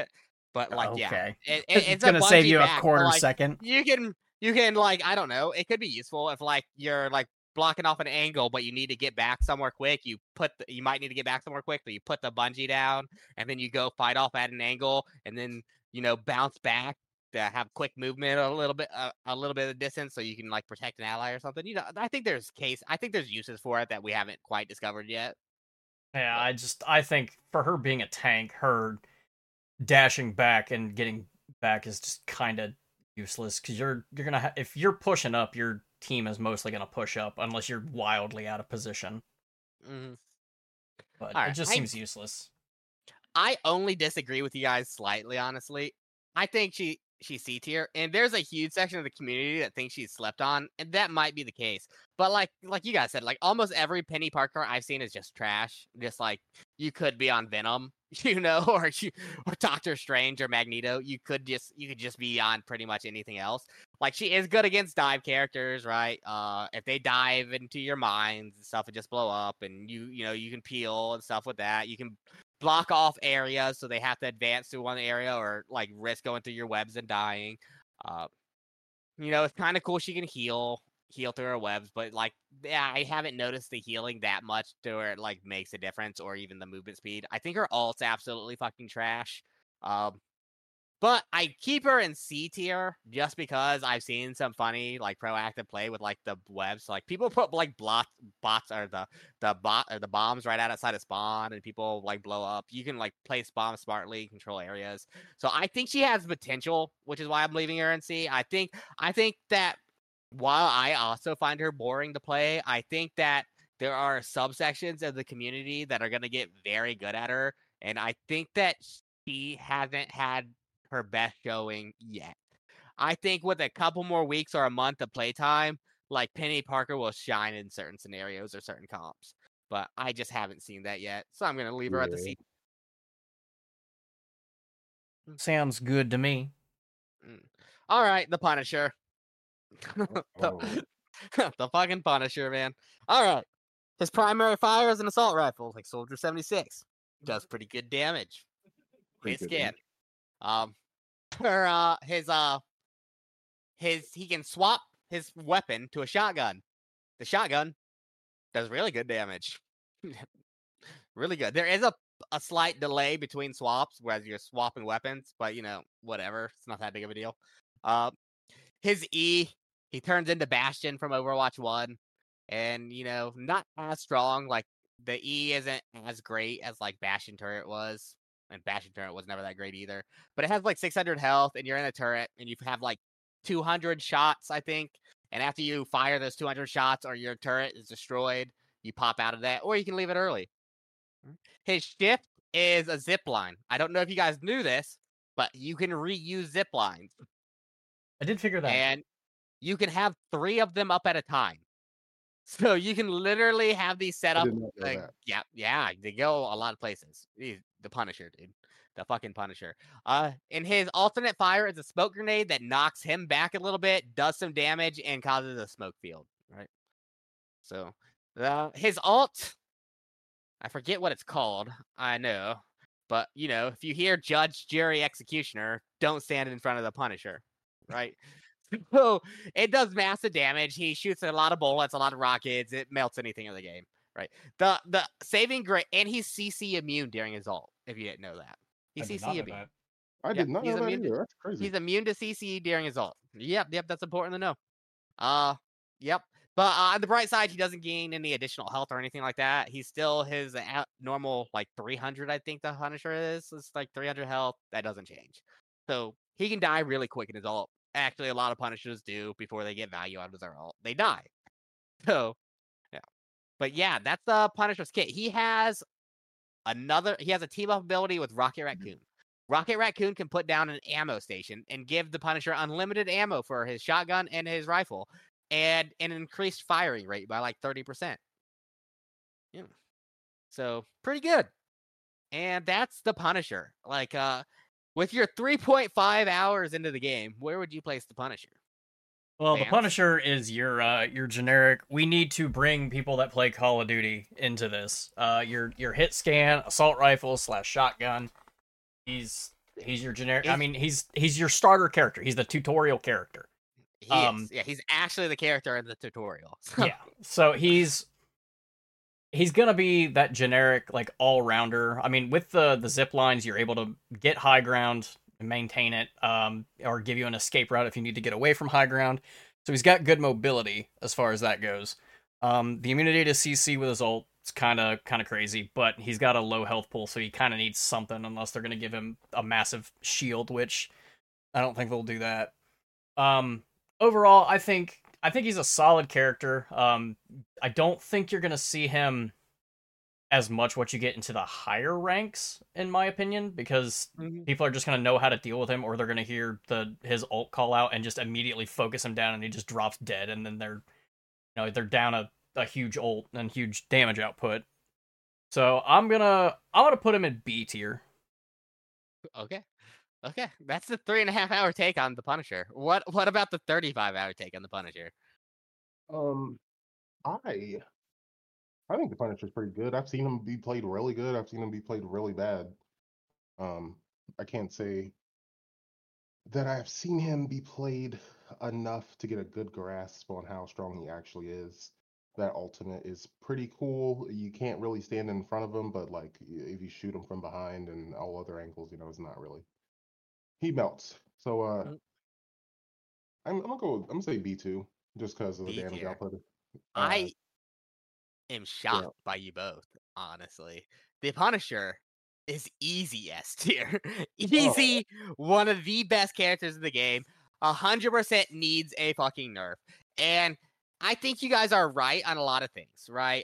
But like, yeah, Okay. it's gonna a save Bungie you a back, quarter like, second. you can like, I don't know, it could be useful if like you're like blocking off an angle, but you need to get back somewhere quick. You might need to get back somewhere quick, but you put the bungee down, and then you go fight off at an angle, and then bounce back to have quick movement a little bit of distance, so you can like protect an ally or something. I think there's uses for it that we haven't quite discovered yet. Yeah, I think for her being a tank, her dashing back and getting back is just kind of useless because you're gonna if you're pushing up, your team is mostly gonna push up unless you're wildly out of position. Mm-hmm. But All it right, just seems useless. I only disagree with you guys slightly, honestly. I think she's C tier, and there's a huge section of the community that thinks she's slept on, and that might be the case. But like you guys said, like almost every Penny Parker I've seen is just trash. Just like you could be on Venom, or Doctor Strange or Magneto. You could just be on pretty much anything else. Like she is good against dive characters, right? If they dive into your mines and stuff and just blow up, and you can peel and stuff with that. You can block off areas so they have to advance to one area or like risk going through your webs and dying. It's kind of cool she can heal through her webs, but like, yeah, I haven't noticed the healing that much to where it like makes a difference or even the movement speed. I think her ult's absolutely fucking trash. But I keep her in C tier just because I've seen some funny like proactive play with like the webs. Like people put like bots or the bombs right outside of spawn, and people like blow up. You can like place bombs smartly, control areas. So I think she has potential, which is why I'm leaving her in C. I think that while I also find her boring to play, I think that there are subsections of the community that are going to get very good at her, and I think that she hasn't had her best showing yet. I think with a couple more weeks or a month of playtime, like Penny Parker will shine in certain scenarios or certain comps. But I just haven't seen that yet, so I'm gonna leave her at the C. Sounds good to me. All right, the Punisher. Oh. The fucking Punisher, man. All right, his primary fire is an assault rifle, like Soldier 76. Does pretty good damage. Hit scan. He can swap his weapon to a shotgun. The shotgun does really good damage. Really good. There is a slight delay between swaps, whereas you're swapping weapons, but whatever. It's not that big of a deal. His E, he turns into Bastion from Overwatch 1. And, not as strong. Like, the E isn't as great as, like, Bastion Turret was. And Bastion Turret was never that great either. But it has, like, 600 health, and you're in a turret, and you have, like, 200 shots, I think. And after you fire those 200 shots or your turret is destroyed, you pop out of that, or you can leave it early. His shift is a zip line. I don't know if you guys knew this, but you can reuse zip lines. I did figure that. And you can have 3 of them up at a time. So you can literally have these set up. Yeah, they go a lot of places. The Punisher, dude. The fucking Punisher. And his alternate fire is a smoke grenade that knocks him back a little bit, does some damage, and causes a smoke field. Right. So his alt, I forget what it's called. I know. But, if you hear Judge, Jury, Executioner, don't stand in front of the Punisher. Right? So it does massive damage. He shoots a lot of bullets, a lot of rockets. It melts anything in the game, right? The saving grace, and he's CC immune during his ult. If you didn't know that, he's CC immune. I did not know that either. That's crazy. He's immune to CC during his ult. Yep, that's important to know. Yep. But on the bright side, he doesn't gain any additional health or anything like that. He's still his normal, like 300. I think the Punisher is. It's like 300 health. That doesn't change. So he can die really quick in his ult. Actually, a lot of Punishers do before they get value out of their ult. They die. So, yeah. But yeah, that's the Punisher's kit. He has a team-up ability with Rocket Raccoon. Rocket Raccoon can put down an ammo station and give the Punisher unlimited ammo for his shotgun and his rifle, and an increased firing rate by like 30%. Yeah. So, pretty good. And that's the Punisher. Like, with your 3.5 hours into the game, where would you place the Punisher? Well, the Punisher is your generic. We need to bring people that play Call of Duty into this. Your hit scan, assault rifle / shotgun. He's He's your generic. Is- I mean, he's your starter character. He's the tutorial character. He is. Yeah, he's actually the character in the tutorial. So. Yeah. So he's gonna be that generic like all rounder. I mean, with the zip lines, you're able to get high ground and maintain it, or give you an escape route if you need to get away from high ground. So he's got good mobility as far as that goes. The immunity to CC with his ult is kind of crazy, but he's got a low health pool, so he kind of needs something unless they're gonna give him a massive shield, which I don't think they'll do that. Overall, I think he's a solid character. I don't think you're gonna see him as much what you get into the higher ranks, in my opinion, because people are just gonna know how to deal with him, or they're gonna hear his ult call out and just immediately focus him down, and he just drops dead, and then they're down a huge ult and huge damage output. So I'm gonna put him in B tier. Okay, that's the 3.5-hour take on the Punisher. What about the 35-hour take on the Punisher? I think the Punisher's pretty good. I've seen him be played really good. I've seen him be played really bad. I can't say that I've seen him be played enough to get a good grasp on how strong he actually is. That ultimate is pretty cool. You can't really stand in front of him, but like if you shoot him from behind and all other angles, it's not really. He melts. So I'm gonna say B2 just because of the B damage tier. output. I am shocked by you both, honestly. The Punisher is easy S tier. Easy, one of the best characters in the game. 100% needs a fucking nerf. And I think you guys are right on a lot of things, right?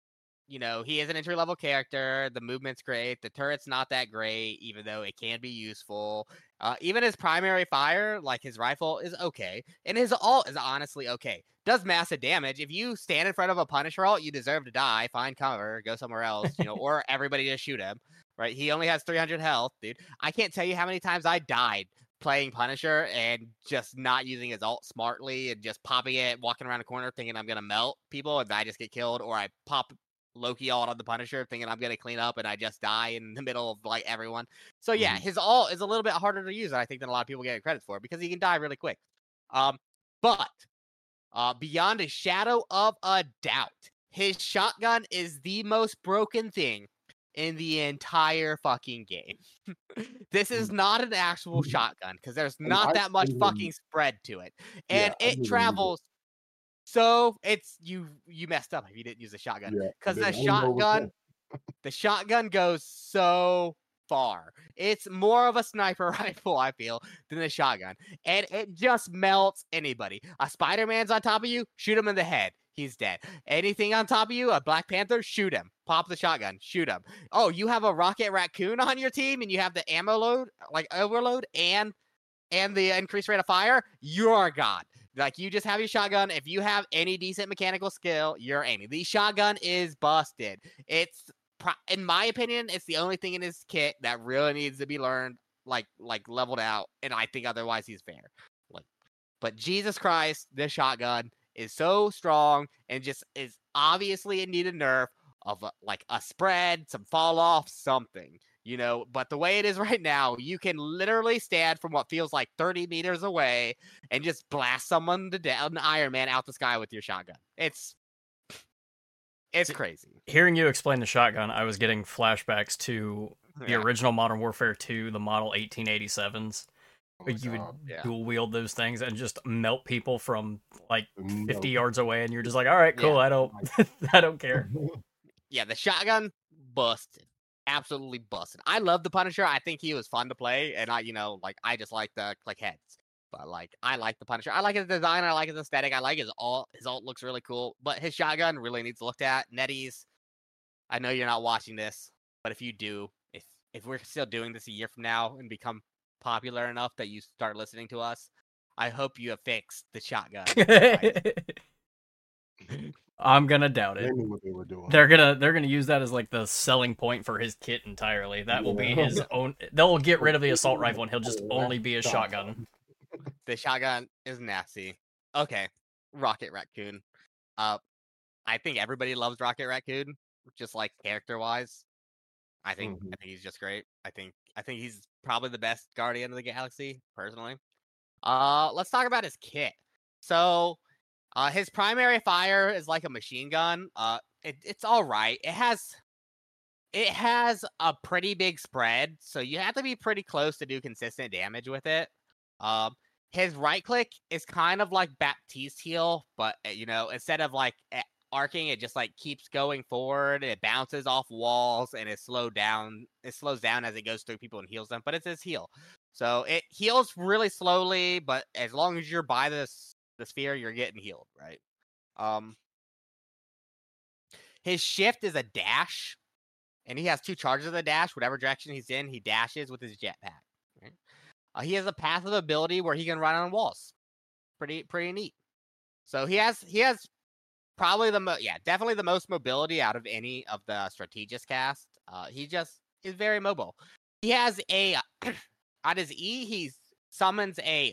He is an entry-level character. The movement's great. The turret's not that great, even though it can be useful. Even his primary fire, like his rifle, is okay. And his ult is honestly okay. Does massive damage. If you stand in front of a Punisher ult, you deserve to die. Find cover. Go somewhere else, or everybody just shoot him, right? He only has 300 health, dude. I can't tell you how many times I died playing Punisher and just not using his ult smartly and just popping it, walking around the corner thinking I'm going to melt people and I just get killed, or I pop Loki ult on the Punisher thinking I'm going to clean up and I just die in the middle of like everyone. So yeah, his ult is a little bit harder to use, I think, than a lot of people get credit for because he can die really quick. But beyond a shadow of a doubt, his shotgun is the most broken thing in the entire fucking game. This is not an actual shotgun because there's not that much fucking spread to it. And it travels. So it's you messed up if you didn't use a shotgun because the shotgun goes so far. It's more of a sniper rifle, I feel, than the shotgun, and it just melts anybody. A Spider-Man's on top of you, shoot him in the head. He's dead. Anything on top of you, a Black Panther, shoot him. Pop the shotgun, shoot him. Oh, you have a Rocket Raccoon on your team, and you have the ammo load, like overload, and the increased rate of fire. You're God. Like, you just have your shotgun. If you have any decent mechanical skill, you're aiming. The shotgun is busted. It's, in my opinion, it's the only thing in his kit that really needs to be learned, like leveled out. And I think otherwise he's fair. But Jesus Christ, this shotgun is so strong and just is obviously in need of nerf of a spread, some fall off, something. But the way it is right now, you can literally stand from what feels like 30 meters away and just blast someone to death, an Iron Man out the sky with your shotgun. It's crazy. Hearing you explain the shotgun, I was getting flashbacks to the original Modern Warfare 2, the Model 1887s. You would dual wield those things and just melt people from like 50 yards away, and you're just like, all right, cool. I don't care. Yeah, the shotgun busted. Absolutely busted. I love the Punisher. I think he was fun to play, and I just like the heads. But I like the Punisher. I like his design. I like his aesthetic. I like his ult. His ult looks really cool. But his shotgun really needs looked at. NetEase, I know you're not watching this, but if you do, if we're still doing this a year from now and become popular enough that you start listening to us, I hope you have fixed the shotgun. I'm gonna doubt it. They knew what they were doing. They're gonna use that as like the selling point for his kit entirely. That will be his own. They'll get rid of the assault rifle and he'll just only be a shotgun. The shotgun is nasty. Okay, Rocket Raccoon. I think everybody loves Rocket Raccoon, just like character wise. I think he's just great. I think he's probably the best Guardian of the Galaxy, personally. Let's talk about his kit. So, his primary fire is like a machine gun. It's all right. It has a pretty big spread, so you have to be pretty close to do consistent damage with it. His right click is kind of like Baptiste heal, but instead of like arcing, it just like keeps going forward. It bounces off walls and it slows down. It slows down as it goes through people and heals them, but it's his heal. So it heals really slowly, but as long as you're by the sphere, you're getting healed, right? His shift is a dash. And he has 2 charges of the dash. Whatever direction he's in, he dashes with his jetpack. Right? He has a passive ability where he can run on walls. Pretty neat. So he has probably definitely the most mobility out of any of the Strategist cast. He just is very mobile. He has on his E, he summons a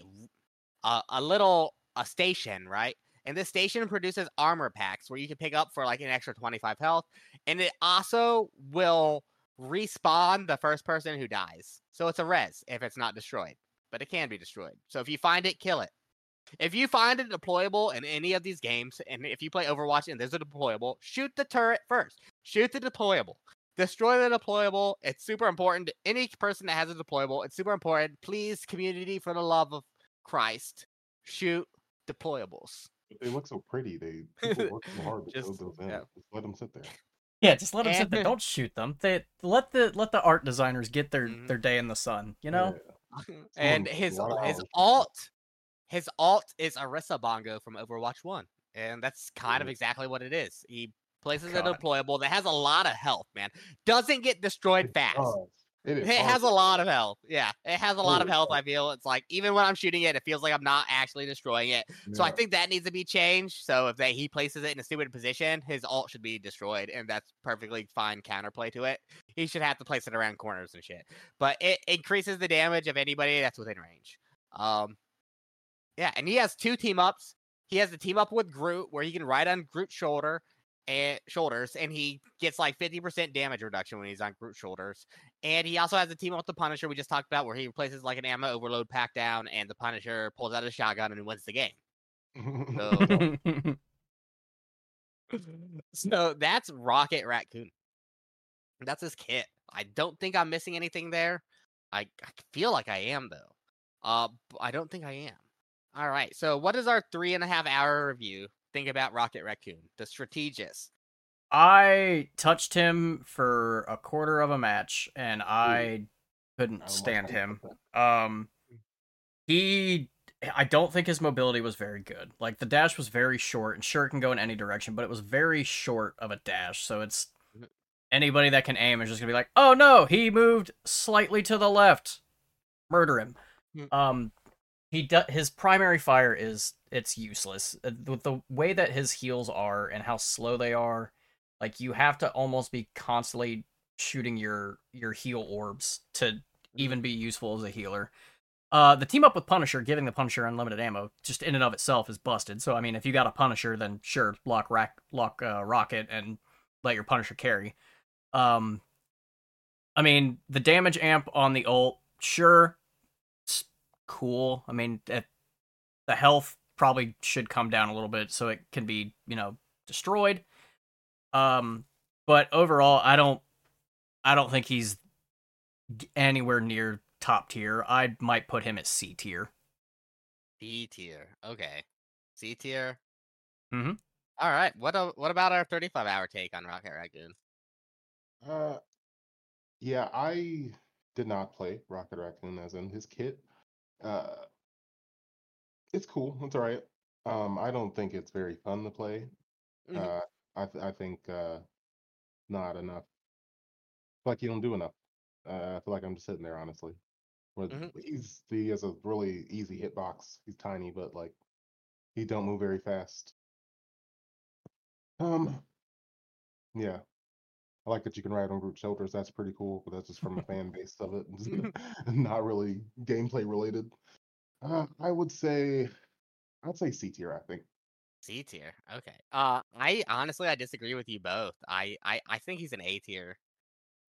station, right? And this station produces armor packs where you can pick up for like an extra 25 health. And it also will respawn the first person who dies. So it's a res if it's not destroyed. But it can be destroyed. So if you find it, kill it. If you find it deployable in any of these games, and if you play Overwatch and there's a deployable, shoot the turret first. Shoot the deployable. Destroy the deployable. It's super important. Any person that has a deployable, it's super important. Please, community, for the love of Christ, shoot deployables. They look so pretty. People work so hard to build those in. Yeah. Just let them sit there. Yeah, just let them sit there. Don't shoot them. They let the art designers get their day in the sun. You know. Yeah. And his alt is Orisa Bongo from Overwatch 1, and that's kind of exactly what it is. He places a deployable that has a lot of health. Man, doesn't get destroyed fast. It has a lot of health. Yeah, it has a lot of health. I feel it's like even when I'm shooting it, it feels like I'm not actually destroying it. Yeah. So I think that needs to be changed. So if he places it in a stupid position, his ult should be destroyed, and that's perfectly fine counterplay to it. He should have to place it around corners and shit. But it increases the damage of anybody that's within range. Yeah, and he has 2 team ups. He has the team up with Groot, where he can ride on Groot's shoulders, and he gets like 50% damage reduction when he's on Groot's shoulders. And he also has a team up with the Punisher we just talked about, where he replaces like an ammo overload pack down, and the Punisher pulls out a shotgun and wins the game. So that's Rocket Raccoon. That's his kit. I don't think I'm missing anything there. I feel like I am though. I don't think I am. All right. So what is our 3.5 hour review think about Rocket Raccoon, the Strategist? I touched him for a quarter of a match, and I couldn't stand him. I don't think his mobility was very good. Like, the dash was very short, and sure, it can go in any direction, but it was very short of a dash, so it's anybody that can aim is just gonna be like, oh no, he moved slightly to the left. Murder him. His primary fire it's useless. With the way that his heals are and how slow they are, like, you have to almost be constantly shooting your heal orbs to even be useful as a healer. The team up with Punisher, giving the Punisher unlimited ammo, just in and of itself is busted. So I mean, if you got a Punisher, then sure, lock Rocket and let your Punisher carry. I mean, the damage amp on the ult, sure, it's cool. I mean, the health probably should come down a little bit so it can be, destroyed. But overall, I don't think he's anywhere near top tier. I might put him at C tier. C tier. Okay. C tier. Mm-hmm. All right. What about our 35-hour take on Rocket Raccoon? Yeah, I did not play Rocket Raccoon as in his kit. It's cool. It's all right. I don't think it's very fun to play. I think not enough. Like, you don't do enough. I feel like I'm just sitting there, honestly. He has a really easy hitbox. He's tiny, but like he don't move very fast. Yeah. I like that you can ride on Groot's shoulders. That's pretty cool, but that's just from the fan base of it. Not really gameplay related. I'd say C tier, I think. C tier. Okay. I honestly disagree with you both. I think he's an A tier.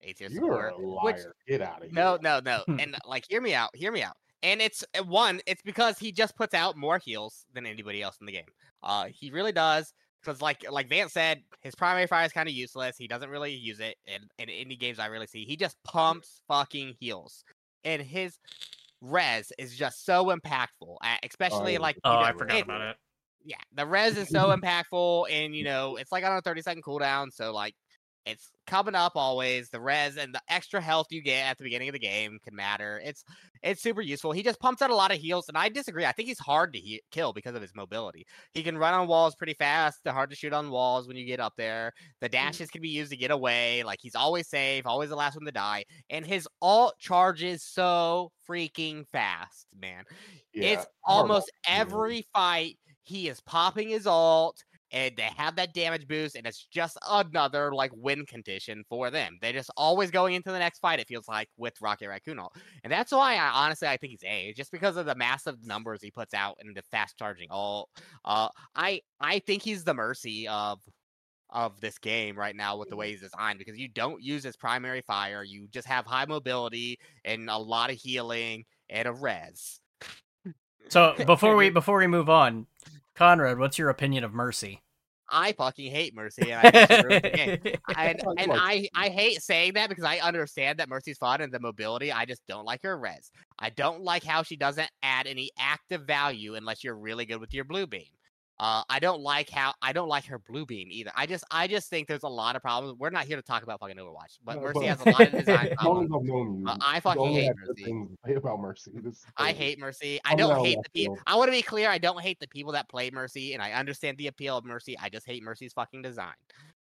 A tier You're support. a Which liar. Get out of no, here. no, no. And like, hear me out. Hear me out. And it's one. It's because he just puts out more heals than anybody else in the game. He really does. Because like Vance said, his primary fire is kind of useless. He doesn't really use it in any games I really see. He just pumps fucking heals, and his res is just so impactful. Especially like Oh, I know, forgot about it. Yeah, the res is so impactful, and it's like on a 30-second cooldown, so like it's coming up always. The res and the extra health you get at the beginning of the game can matter. It's super useful. He just pumps out a lot of heals, and I disagree. I think he's hard to kill because of his mobility. He can run on walls pretty fast. They're hard to shoot on walls when you get up there. The dashes can be used to get away. Like, he's always safe, always the last one to die, and his ult charges so freaking fast, man. Yeah, It's almost every fight he is popping his ult, and they have that damage boost, and it's just another like win condition for them. They're just always going into the next fight, it feels like, with Rocket Raccoon ult. And that's why I think he's A, just because of the massive numbers he puts out and the fast charging ult. I think he's the Mercy of this game right now with the way he's designed, because you don't use his primary fire. You just have high mobility and a lot of healing and a res. So before we move on, Conrad, what's your opinion of Mercy? I fucking hate Mercy, and I think she ruins the game. And I hate saying that because I understand that Mercy's fun and the mobility. I just don't like her res. I don't like how she doesn't add any active value unless you're really good with your blue beam. I don't like her blue beam either. I just think there's a lot of problems. We're not here to talk about fucking Overwatch, but Mercy has a lot of design problems. I fucking hate Mercy. About Mercy. I hate Mercy. I don't hate the people. I want to be clear. I don't hate the people that play Mercy, and I understand the appeal of Mercy. I just hate Mercy's fucking design.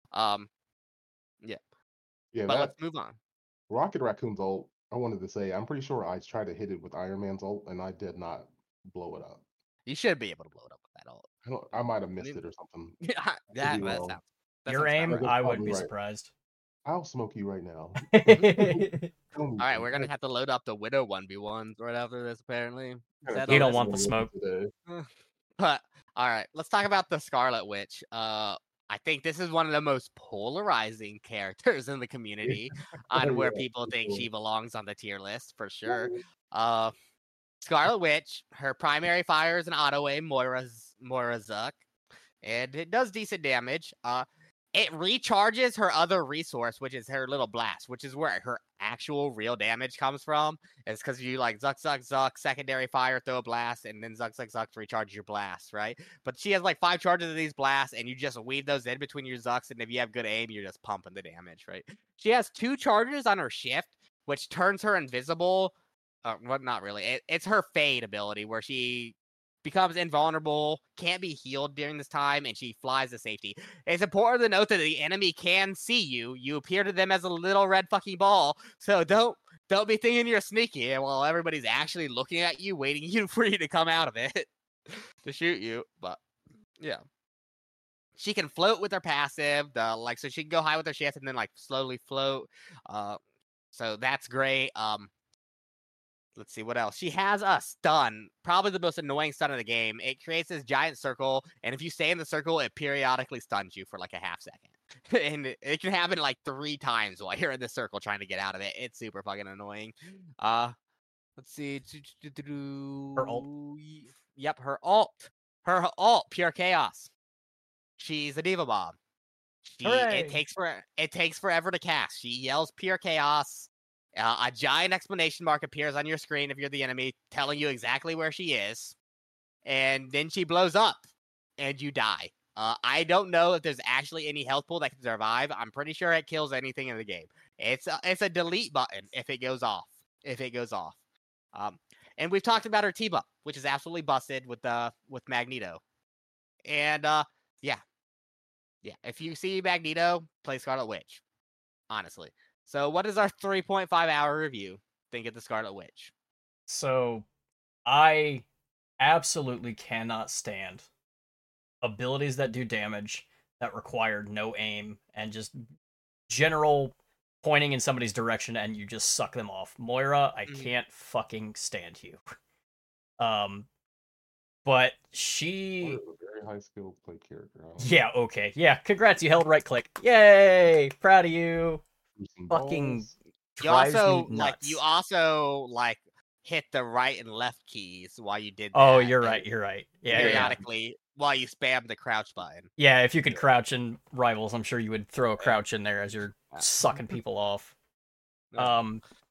Yeah. But let's move on. Rocket Raccoon's ult, I wanted to say, I'm pretty sure I tried to hit it with Iron Man's ult, and I did not blow it up. You should be able to blow it up with that ult. I might have missed it or something. Yeah, that sounds. Your aim, I wouldn't be surprised. I'll smoke you right now. All right, we're gonna have to load up the Widow 1v1s right after this, apparently. You don't want the smoke. But all right, let's talk about the Scarlet Witch. I think this is one of the most polarizing characters in the community on where people think she belongs on the tier list for sure. Scarlet Witch, her primary fire is an auto aim, Moira Zuck, and it does decent damage. It recharges her other resource, which is her little blast, which is where her actual real damage comes from. It's because you like Zuck, secondary fire, throw a blast, and then Zuck to recharge your blast, right? But she has like 5 charges of these blasts, and you just weave those in between your Zucks, and if you have good aim, you're just pumping the damage, right? She has 2 charges on her shift, which turns her invisible. Well, not really. It's her fade ability where she becomes invulnerable, can't be healed during this time, and she flies to safety. It's important to note that the enemy can see you. You appear to them as a little red fucking ball, so don't be thinking you're sneaky while everybody's actually looking at you, waiting for you to come out of it to shoot you. But yeah. She can float with her passive, so she can go high with her shift and then like slowly float. So that's great. Let's see what else. She has a stun, probably the most annoying stun in the game. It creates this giant circle, and if you stay in the circle, it periodically stuns you for like a half second. And it can happen like 3 times while you're in the circle trying to get out of it. It's super fucking annoying. Let's see. Her ult. Yep, her ult. Her ult, pure chaos. She's a diva bomb. It takes forever to cast. She yells pure chaos. A giant exclamation mark appears on your screen if you're the enemy, telling you exactly where she is, and then she blows up, and you die. I don't know if there's actually any health pool that can survive. I'm pretty sure it kills anything in the game. It's a delete button if it goes off. And we've talked about her T-buff, which is absolutely busted with Magneto. And yeah. If you see Magneto, play Scarlet Witch. Honestly. So what is our 3.5 hour review think of the Scarlet Witch? So I absolutely cannot stand abilities that do damage that require no aim and just general pointing in somebody's direction and you just suck them off. Moira, I can't fucking stand you. But she... very high skill play character. Yeah, okay. Yeah, congrats, you held right click. Yay! Proud of you. some fucking balls. You drives me also nuts. hit the right and left keys while you did that. Oh, you're and right. You're right. Yeah, yeah. periodically while you spam the crouch button. Yeah, if you could Yeah. crouch in Rivals, I'm sure you would throw a crouch in there as you're sucking people off. Yeah.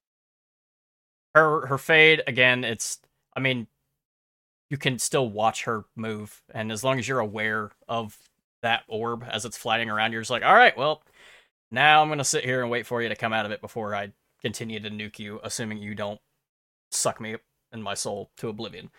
Her fade again. I mean, you can still watch her move, and as long as you're aware of that orb as it's flying around, you're just like, all right, well, now I'm gonna sit here and wait for you to come out of it before I continue to nuke you, assuming you don't suck me and my soul to oblivion.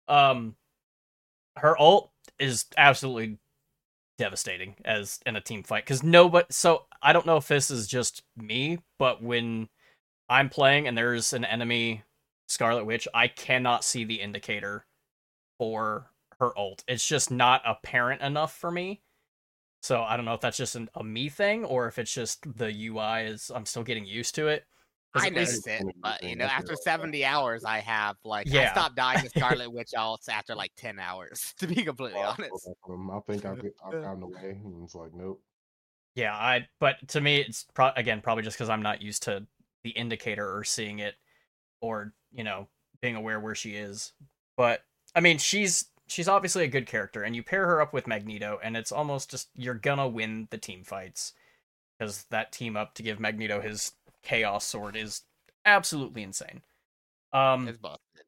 Her ult is absolutely devastating as in a team fight because nobody. So I don't know if this is just me, but when I'm playing and there's an enemy Scarlet Witch, I cannot see the indicator for her ult. It's just not apparent enough for me. So I don't know if that's just a me thing or if it's just the UI is I'm still getting used to it. I At least, noticed it, but thing, after 70 hours, I have I Yeah. stopped dying to Scarlet Witch ults after like 10 hours. To be completely honest. I think I've gotten away, and it's like, nope. yeah, but to me it's again probably just because I'm not used to the indicator or seeing it or being aware where she is. But I mean she's obviously a good character, and you pair her up with Magneto, and it's almost just you're gonna win the team fights because that team up to give Magneto his Chaos Sword is absolutely insane. It's busted.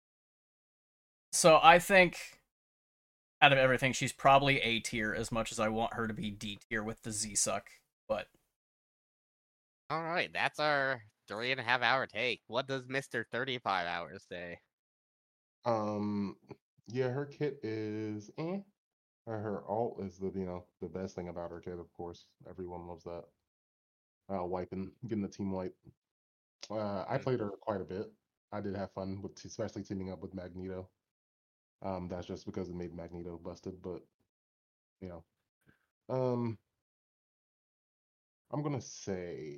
So I think out of everything, she's probably A tier as much as I want her to be D tier with the Z suck. But All right, that's our 3.5 hour take. What does Mr. 35 hours say? Yeah, her kit is her alt is the best thing about her kit, of course. Everyone loves that. Getting the team wipe. I played her quite a bit. I did have fun with, especially teaming up with Magneto. That's just because it made Magneto busted, but you know. Um, I'm gonna say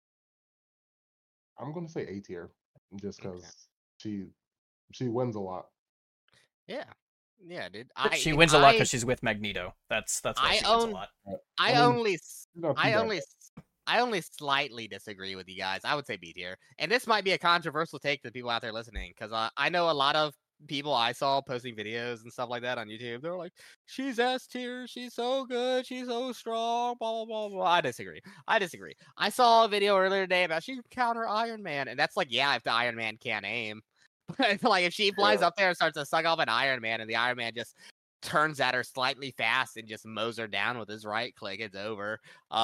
A tier, just Okay. because she wins a lot. Yeah. Yeah, dude. she wins a lot because she's with Magneto. That's why I she wins a own- lot. I mean, only not too I bad. only I only slightly disagree with you guys. I would say B tier. And this might be a controversial take to people out there listening, because I know a lot of people I saw posting videos and stuff like that on YouTube. They're like, she's S tier, she's so good, she's so strong, blah, blah, blah, blah. I disagree. I saw a video earlier today about she can counter Iron Man, and that's like, yeah, if the Iron Man can't aim. But like, if she flies up there and starts to suck off an Iron Man, and the Iron Man just turns at her slightly fast and just mows her down with his right click, it's over.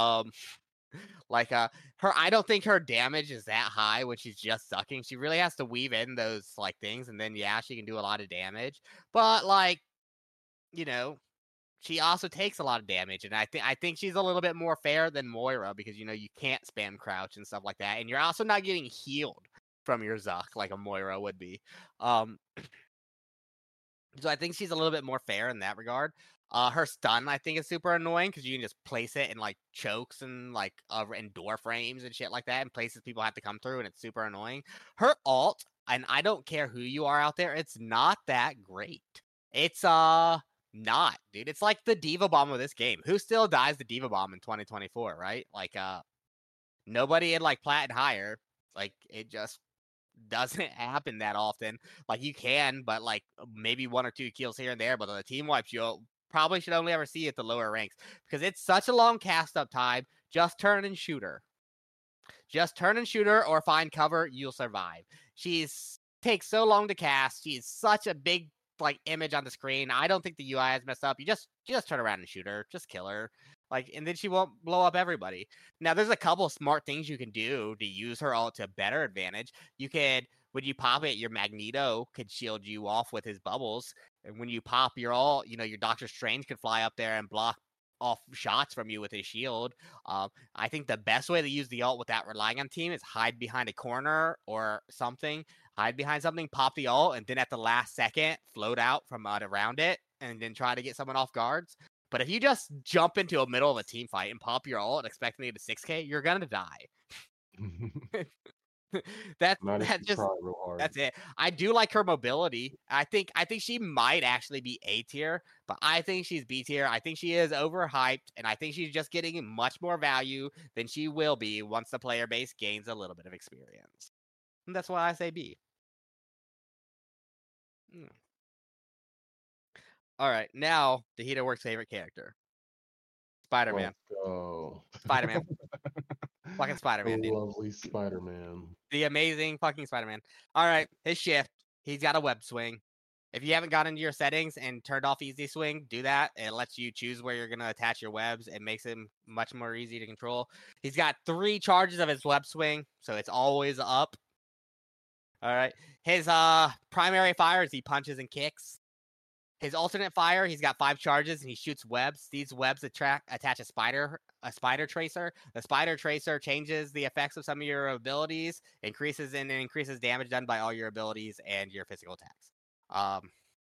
I don't think her damage is that high when she's just sucking. She really has to weave in those like things, and then yeah, she can do a lot of damage. But like, she also takes a lot of damage, and I think she's a little bit more fair than Moira because you can't spam crouch and stuff like that, and you're also not getting healed from your Zuck like a Moira would be. So I think she's a little bit more fair in that regard. Her stun I think is super annoying because you can just place it in like chokes and like in door frames and shit like that, and places people have to come through, and it's super annoying. Her ult, and I don't care who you are out there, it's not that great. It's not, dude. It's like the Diva Bomb of this game. Who still dies the Diva Bomb in 2024, right? Like nobody in like plat and higher. Like it just doesn't happen that often. Like you can, but like maybe 1 or 2 kills here and there. But on the team wipes, you probably should only ever see it at the lower ranks because it's such a long cast up time. Just turn and shoot her. Just turn and shoot her or find cover. You'll survive. She's takes so long to cast. She's such a big like image on the screen. I don't think the UI has messed up. You just turn around and shoot her. Just kill her. Like, and then she won't blow up everybody. Now, there's a couple smart things you can do to use her ult to better advantage. You could, when you pop it, your Magneto could shield you off with his bubbles. And when you pop your ult, your Doctor Strange could fly up there and block off shots from you with his shield. I think the best way to use the ult without relying on team is hide behind a corner or something. Hide behind something, pop the ult, and then at the last second, float out from around it, and then try to get someone off guards. But if you just jump into the middle of a team fight and pop your ult expecting to get a 6K, you're gonna die. that's Not if that's you just try real hard. that's it. I do like her mobility. I think she might actually be A tier, but I think she's B tier. I think she is overhyped, and I think she's just getting much more value than she will be once the player base gains a little bit of experience. And that's why I say B. All right, now the Hito Works favorite character, Spider-Man. Let's go. Spider-Man. Fucking Spider-Man, The dude. lovely Spider-Man. The amazing fucking Spider-Man. All right, his shift. He's got a web swing. If you haven't got into your settings and turned off easy swing, do that. It lets you choose where you're gonna attach your webs. It makes him much more easy to control. He's got 3 charges of his web swing, so it's always up. All right. His primary fire is he punches and kicks. His alternate fire, he's got 5 charges and he shoots webs. These webs attach a spider tracer. The spider tracer changes the effects of some of your abilities, increases damage done by all your abilities and your physical attacks.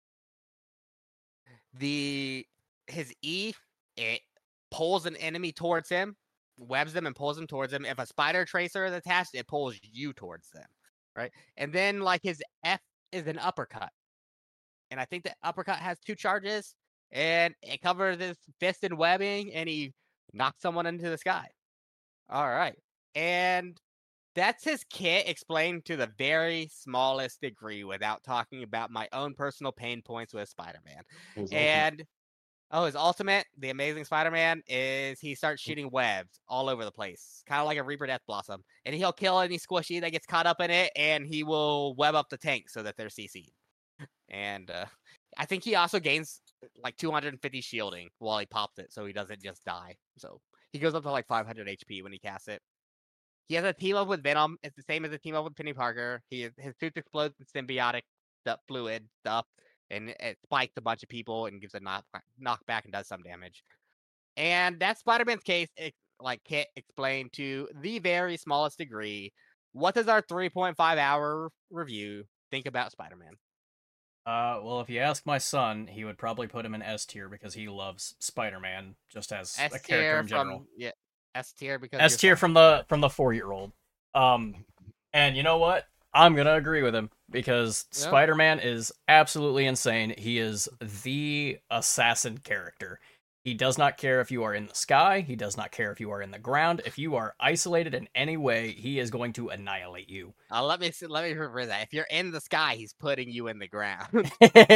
His E, it pulls an enemy towards him, webs them and pulls them towards him. If a spider tracer is attached, it pulls you towards them, right? And then like his F is an uppercut. And I think the uppercut has 2 charges, and it covers his fist and webbing, and he knocks someone into the sky. All right. And that's his kit explained to the very smallest degree without talking about my own personal pain points with Spider-Man. His ultimate, the Amazing Spider-Man, is he starts shooting webs all over the place, kind of like a Reaper Death Blossom. And he'll kill any squishy that gets caught up in it, and he will web up the tank so that they're CC'd. And I think he also gains like 250 shielding while he pops it, so he doesn't just die. So he goes up to like 500 HP when he casts it. He has a team up with Venom. It's the same as a team up with Penny Parker. His suit explodes with symbiotic fluid stuff, and it spikes a bunch of people and gives a knockback and does some damage. And that's Spider-Man's case, like Kit explained to the very smallest degree. What does our 3.5 hour review think about Spider-Man? Well, if you ask my son, he would probably put him in S tier because he loves Spider-Man just as a character in general. S tier because S tier from the 4-year-old. And you know what? I'm gonna agree with him because Spider-Man is absolutely insane. He is the assassin character. He does not care if you are in the sky. He does not care if you are in the ground. If you are isolated in any way, he is going to annihilate you. Let me reverse that. If you're in the sky, he's putting you in the ground.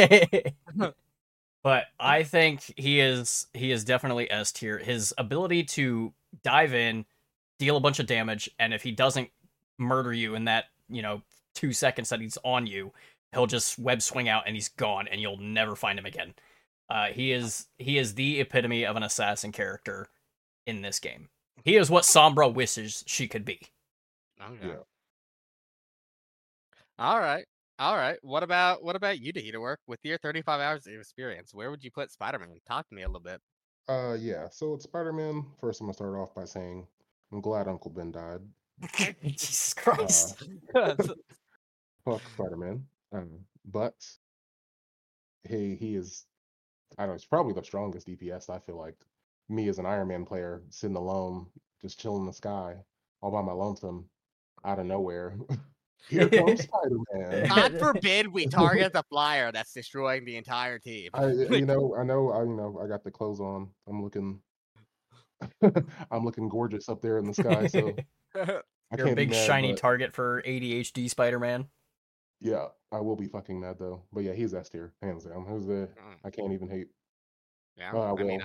But I think he is definitely S tier. His ability to dive in, deal a bunch of damage, and if he doesn't murder you in that 2 seconds that he's on you, he'll just web swing out and he's gone, and you'll never find him again. He is the epitome of an assassin character in this game. He is what Sombra wishes she could be. Okay. Yeah. All right. What about you, Hito Work? With your 35 hours of experience, where would you put Spider-Man? Talk to me a little bit. Yeah. So it's Spider-Man. First, I'm gonna start off by saying I'm glad Uncle Ben died. Jesus Christ. Fuck Spider-Man. But he is. I don't know, he's probably the strongest DPS. I feel like me as an Iron Man player, sitting alone, just chilling in the sky, all by my lonesome, out of nowhere. Here comes Spider-Man. God forbid we target the flyer that's destroying the entire team. I got the clothes on. I'm looking gorgeous up there in the sky. So you're a big shiny target for ADHD Spider-Man. Yeah, I will be fucking mad though. But yeah, he's S tier, hands down. I can't even hate. Yeah,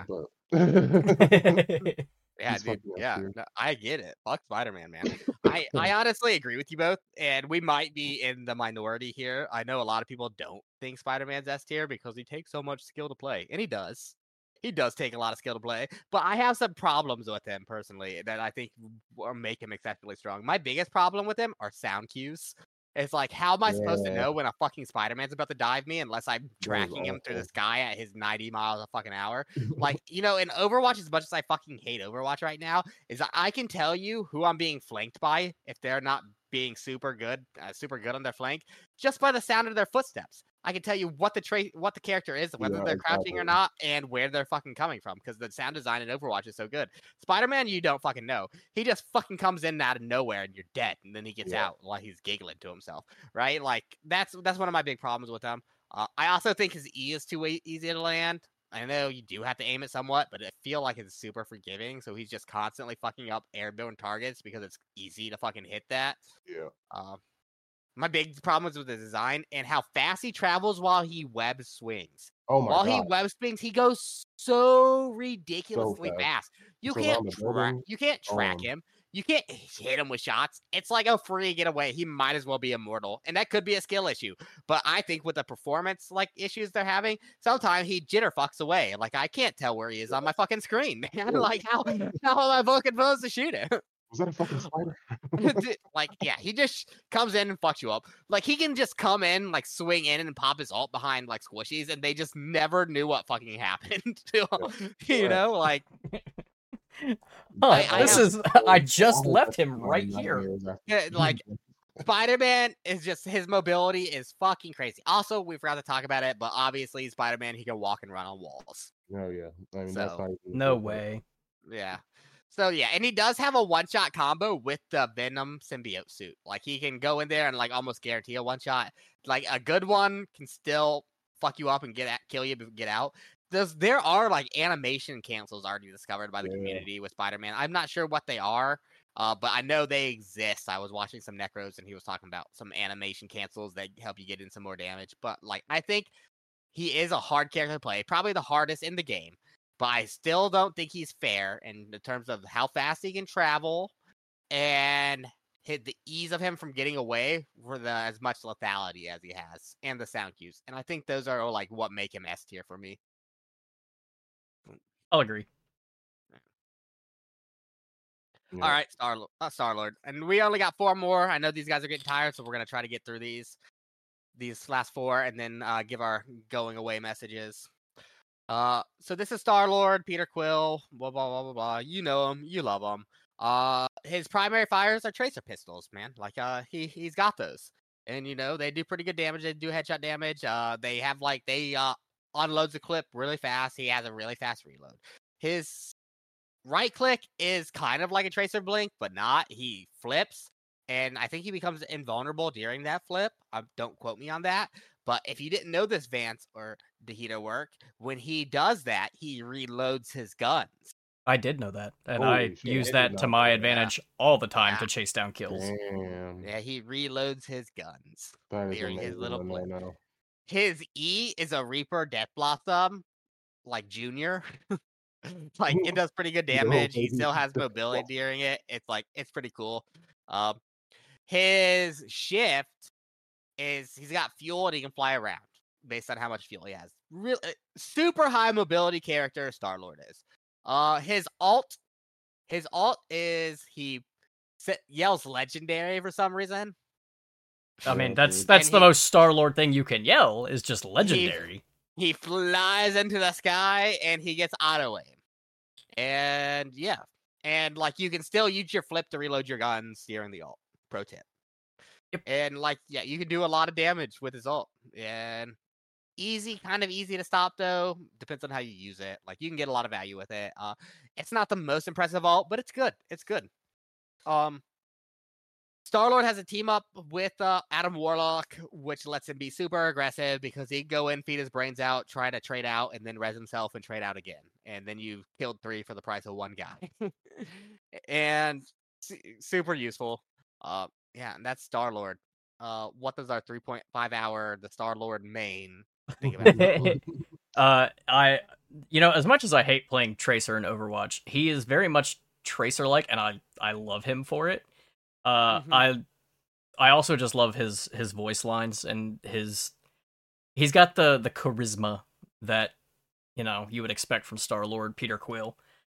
but yeah, dude. Yeah, no, I get it. Fuck Spider-Man, man. I honestly agree with you both, and we might be in the minority here. I know a lot of people don't think Spider-Man's S tier because he takes so much skill to play, and he does. He does take a lot of skill to play, but I have some problems with him personally that I think make him exceptionally strong. My biggest problem with him are sound cues. It's like, how am I supposed to know when a fucking Spider-Man's about to dive me unless I'm tracking him through the sky at his 90 miles a fucking hour? Like, in Overwatch, as much as I fucking hate Overwatch right now, is I can tell you who I'm being flanked by if they're not being super good on their flank, just by the sound of their footsteps. I can tell you what the character is, whether they're crouching or not, and where they're fucking coming from, because the sound design in Overwatch is so good. Spider-Man, you don't fucking know. He just fucking comes in out of nowhere and you're dead, and then he gets out while he's giggling to himself, right? Like that's one of my big problems with him. I also think his E is too easy to land. I know you do have to aim it somewhat, but I feel like it's super forgiving. So he's just constantly fucking up airborne targets because it's easy to fucking hit that. Yeah. My big problem is with the design and how fast he travels while he web swings. Oh my while god. he web swings, he goes so ridiculously fast. You So can't around the building, you can't track him. You can't hit him with shots. It's like a free getaway. He might as well be immortal. And that could be a skill issue. But I think with the performance like issues they're having, sometimes he jitter fucks away. Like I can't tell where he is on my fucking screen, man. Like how am I fucking supposed to shoot him? Was that a fucking spider? Like, yeah, he just comes in and fucks you up. Like, he can just come in, like, swing in and pop his ult behind, like, squishies, and they just never knew what fucking happened to him. You know, like... I just left him right here. Like, Spider-Man is just... His mobility is fucking crazy. Also, we forgot to talk about it, but obviously, Spider-Man, he can walk and run on walls. Oh, yeah. I mean, So, that's not even no way. Yeah. So, yeah, and he does have a one-shot combo with the Venom symbiote suit. Like, he can go in there and, like, almost guarantee a one-shot. Like, a good one can still fuck you up and kill you, but get out. There are, like, animation cancels already discovered by the community with Spider-Man. I'm not sure what they are, but I know they exist. I was watching some Necros, and he was talking about some animation cancels that help you get in some more damage. But, like, I think he is a hard character to play. Probably the hardest in the game. But I still don't think he's fair in terms of how fast he can travel and the ease of him from getting away for as much lethality as he has and the sound cues. And I think those are like what make him S tier for me. I'll agree. Yeah. All right, Star-Lord. And we only got 4 more. I know these guys are getting tired, so we're going to try to get through these last 4 and then give our going away messages. So this is Star-Lord, Peter Quill, blah, blah, blah, blah, blah. You know him. You love him. His primary fires are tracer pistols, man. Like, he's got those. And, you know, they do pretty good damage. They do headshot damage. They have, like, unloads the clip really fast. He has a really fast reload. His right click is kind of like a tracer blink, but not. He flips. And I think he becomes invulnerable during that flip. Don't quote me on that. But if you didn't know this, Vance or Dahito work, when he does that, he reloads his guns. I did know that, and Holy shit, use I that did to not my know advantage all the time to chase down kills. Damn. Yeah, he reloads his guns That is during his amazing little to flip. know. His E is a Reaper Death Blossom, like Junior. Like, it does pretty good damage. He still has mobility during it. It's pretty cool. His shift is he's got fuel and he can fly around based on how much fuel he has. Really super high mobility character Star-Lord is. His alt is he yells legendary for some reason. I mean, Yeah, that's the most Star-Lord thing you can yell is just legendary. He flies into the sky and he gets auto aim. And yeah. And like you can still use your flip to reload your guns during the ult. Pro tip. Yep. And like, yeah, you can do a lot of damage with his ult. And kind of easy to stop though. Depends on how you use it. Like you can get a lot of value with it. It's not the most impressive ult, but it's good. It's good. Star-Lord has a team up with Adam Warlock, which lets him be super aggressive because he can go in, feed his brains out, try to trade out, and then res himself and trade out again. And then you've killed 3 for the price of 1 guy. And super useful. Yeah, and that's Star-Lord. What does our 3.5 hour, the Star-Lord main think about? As much as I hate playing Tracer in Overwatch, he is very much Tracer-like, and I love him for it. I also just love his voice lines and he's got the charisma that you would expect from Star-Lord, Peter Quill.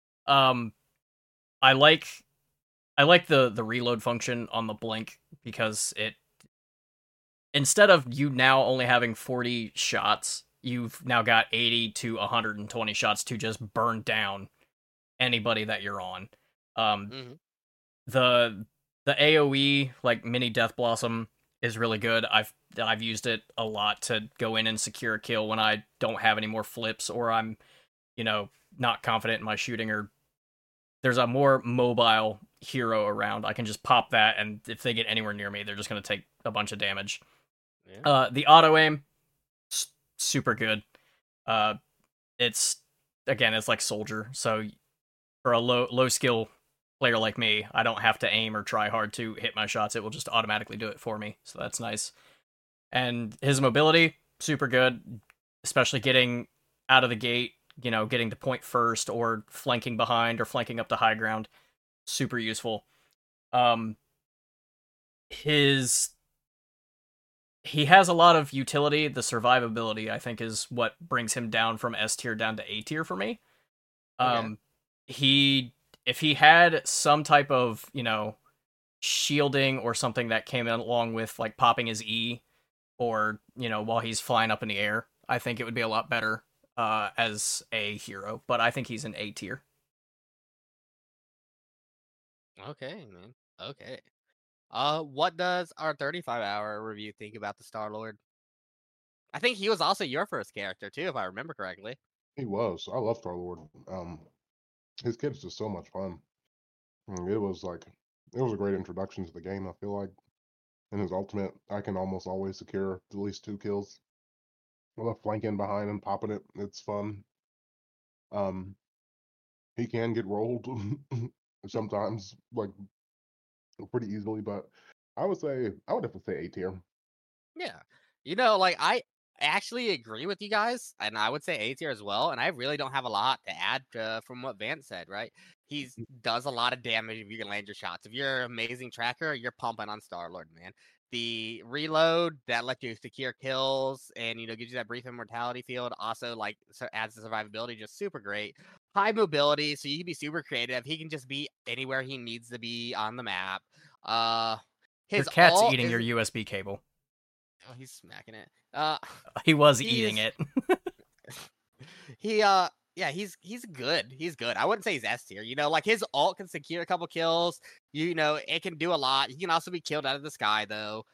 I like the reload function on the blink because instead of you now only having 40 shots, you've now got 80 to 120 shots to just burn down anybody that you're on. The AoE, like mini Death Blossom, is really good. I've used it a lot to go in and secure a kill when I don't have any more flips, or I'm, not confident in my shooting, or there's a more mobile hero around. I can just pop that, and if they get anywhere near me, they're just going to take a bunch of damage. Yeah. The auto aim, super good. It's like Soldier, so for a low skill player like me, I don't have to aim or try hard to hit my shots. It will just automatically do it for me, so that's nice. And his mobility, super good, especially getting out of the gate, getting to point first, or flanking behind, or flanking up the high ground. Super useful. He has a lot of utility. The survivability, I think, is what brings him down from S tier down to A tier for me. Okay. If he had some type of, shielding or something that came along with like popping his E, or, while he's flying up in the air, I think it would be a lot better as a hero. But I think he's an A tier. Okay, man. Okay. What does our 35-hour review think about the Star-Lord? I think he was also your first character too, if I remember correctly. He was. I love Star-Lord. His kid's just so much fun. It was a great introduction to the game, I feel like. In his ultimate, I can almost always secure at least 2 kills. I love flanking behind and popping it. It's fun. He can get rolled sometimes, like pretty easily, but I would definitely say A tier. Yeah. I actually agree with you guys, and I would say A tier as well, and I really don't have a lot to add from what Vance said, right? He does a lot of damage if you can land your shots. If you're an amazing tracker, you're pumping on Star-Lord, man. The reload that lets you secure kills and, gives you that brief immortality field also, adds the survivability, just super great. High mobility, so you can be super creative. He can just be anywhere he needs to be on the map. Your His cat's ult eating is... your USB cable. Oh, he's smacking it. He was eating it. Yeah, he's good. He's good. I wouldn't say he's S tier. His ult can secure a couple kills. It can do a lot. He can also be killed out of the sky though.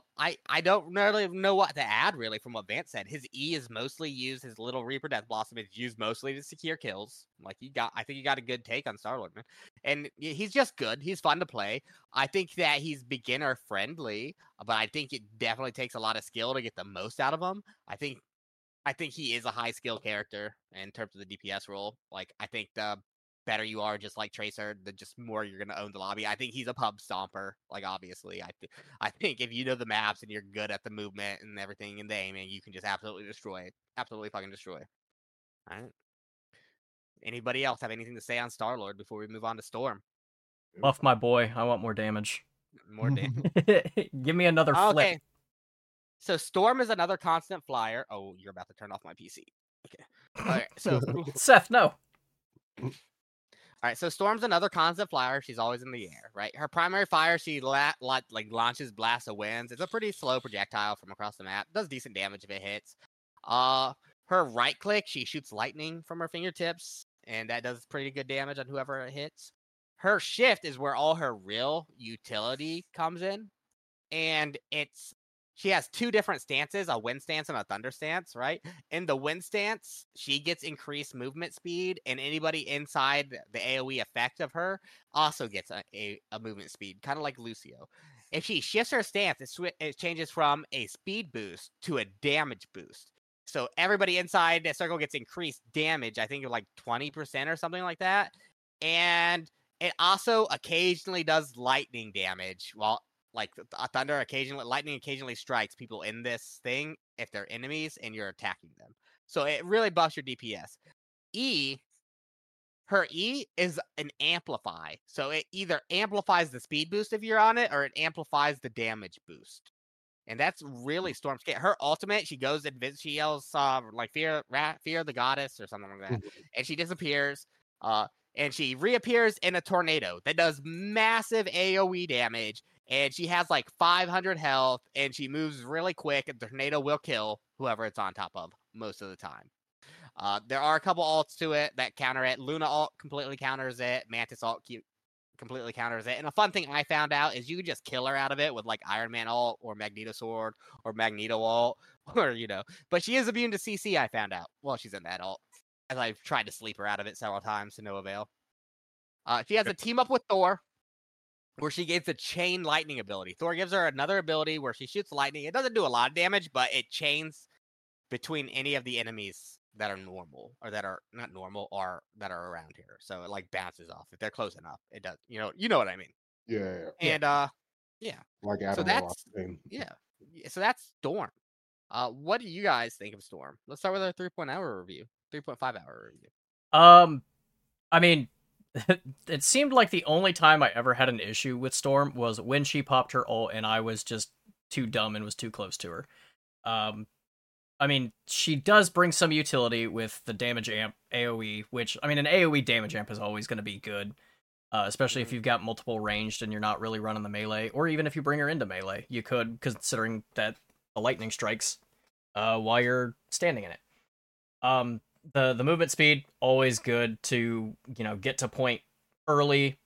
I don't really know what to add really from what Vance said. His E is mostly used. His little Reaper Death Blossom is used mostly to secure kills. I think you got a good take on Star-Lord, man. And he's just good. He's fun to play. I think that he's beginner friendly, but I think it definitely takes a lot of skill to get the most out of him. I think he is a high skill character in terms of the DPS role. I think the better you are, just like Tracer, the just more you're gonna own the lobby. I think he's a pub stomper. Obviously, I think if you know the maps and you're good at the movement and everything and the aiming, you can just absolutely fucking destroy. All right. Anybody else have anything to say on Star-Lord before we move on to Storm? Buff my boy. I want more damage. More damage. Give me another flip. Okay. So Storm is another constant flyer. Oh, you're about to turn off my PC. Okay. All right. So Seth, no. All right, so Storm's another constant flyer. She's always in the air, right? Her primary fire, she launches blasts of winds. It's a pretty slow projectile from across the map. Does decent damage if it hits. Her right click, she shoots lightning from her fingertips, and that does pretty good damage on whoever it hits. Her shift is where all her real utility comes in, and she has 2 different stances, a wind stance and a thunder stance, right? In the wind stance, she gets increased movement speed, and anybody inside the AoE effect of her also gets a movement speed, kind of like Lucio. If she shifts her stance, it changes from a speed boost to a damage boost. So everybody inside the circle gets increased damage, I think of 20% or something like that. And it also occasionally does lightning damage while lightning occasionally strikes people in this thing if they're enemies and you're attacking them. So it really buffs your DPS. Her E is an amplify. So it either amplifies the speed boost if you're on it, or it amplifies the damage boost. And that's really Storm's kit. Her ultimate, she goes she yells fear of the goddess or something like that. And she disappears. And she reappears in a tornado that does massive AoE damage. And she has 500 health, and she moves really quick, and the tornado will kill whoever it's on top of most of the time. There are a couple ults to it that counter it. Luna ult completely counters it. Mantis ult completely counters it. And a fun thing I found out is you can just kill her out of it with like Iron Man ult or Magneto sword or Magneto ult or But she is immune to CC. I found out. Well, she's in that ult, as I've tried to sleep her out of it several times to no avail. She has a team up with Thor, where she gains the chain lightning ability. Thor gives her another ability where she shoots lightning. It doesn't do a lot of damage, but it chains between any of the enemies that are normal or that are not normal or that are around here. So it like bounces off if they're close enough. It does. You know what I mean. Yeah, And yeah. like So Adam that's Warlock. yeah. So that's Storm. What do you guys think of Storm? Let's start with our 3.0 review. 3.5-hour review. I mean, it seemed like the only time I ever had an issue with Storm was when she popped her ult and I was just too dumb and was too close to her. I mean, she does bring some utility with the damage amp AoE, which, I mean, an AoE damage amp is always going to be good, especially if you've got multiple ranged and you're not really running the melee, or even if you bring her into melee, you could, considering that the lightning strikes while you're standing in it. The movement speed, always good to, get to point early.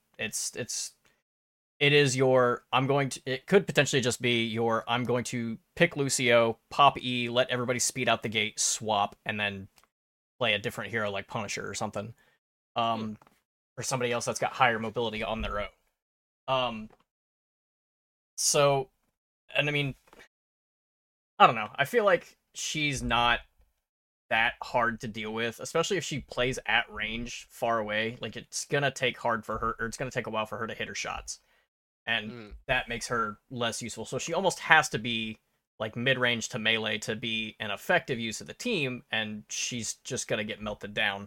It could potentially just be I'm going to pick Lucio, pop E, let everybody speed out the gate, swap, and then play a different hero like Punisher or something. Or somebody else that's got higher mobility on their own. So, and I mean, I don't know. I feel like she's not that hard to deal with, especially if she plays at range far away. Like, it's gonna take a while for her to hit her shots. And that makes her less useful. So she almost has to be like mid-range to melee to be an effective use of the team, and she's just gonna get melted down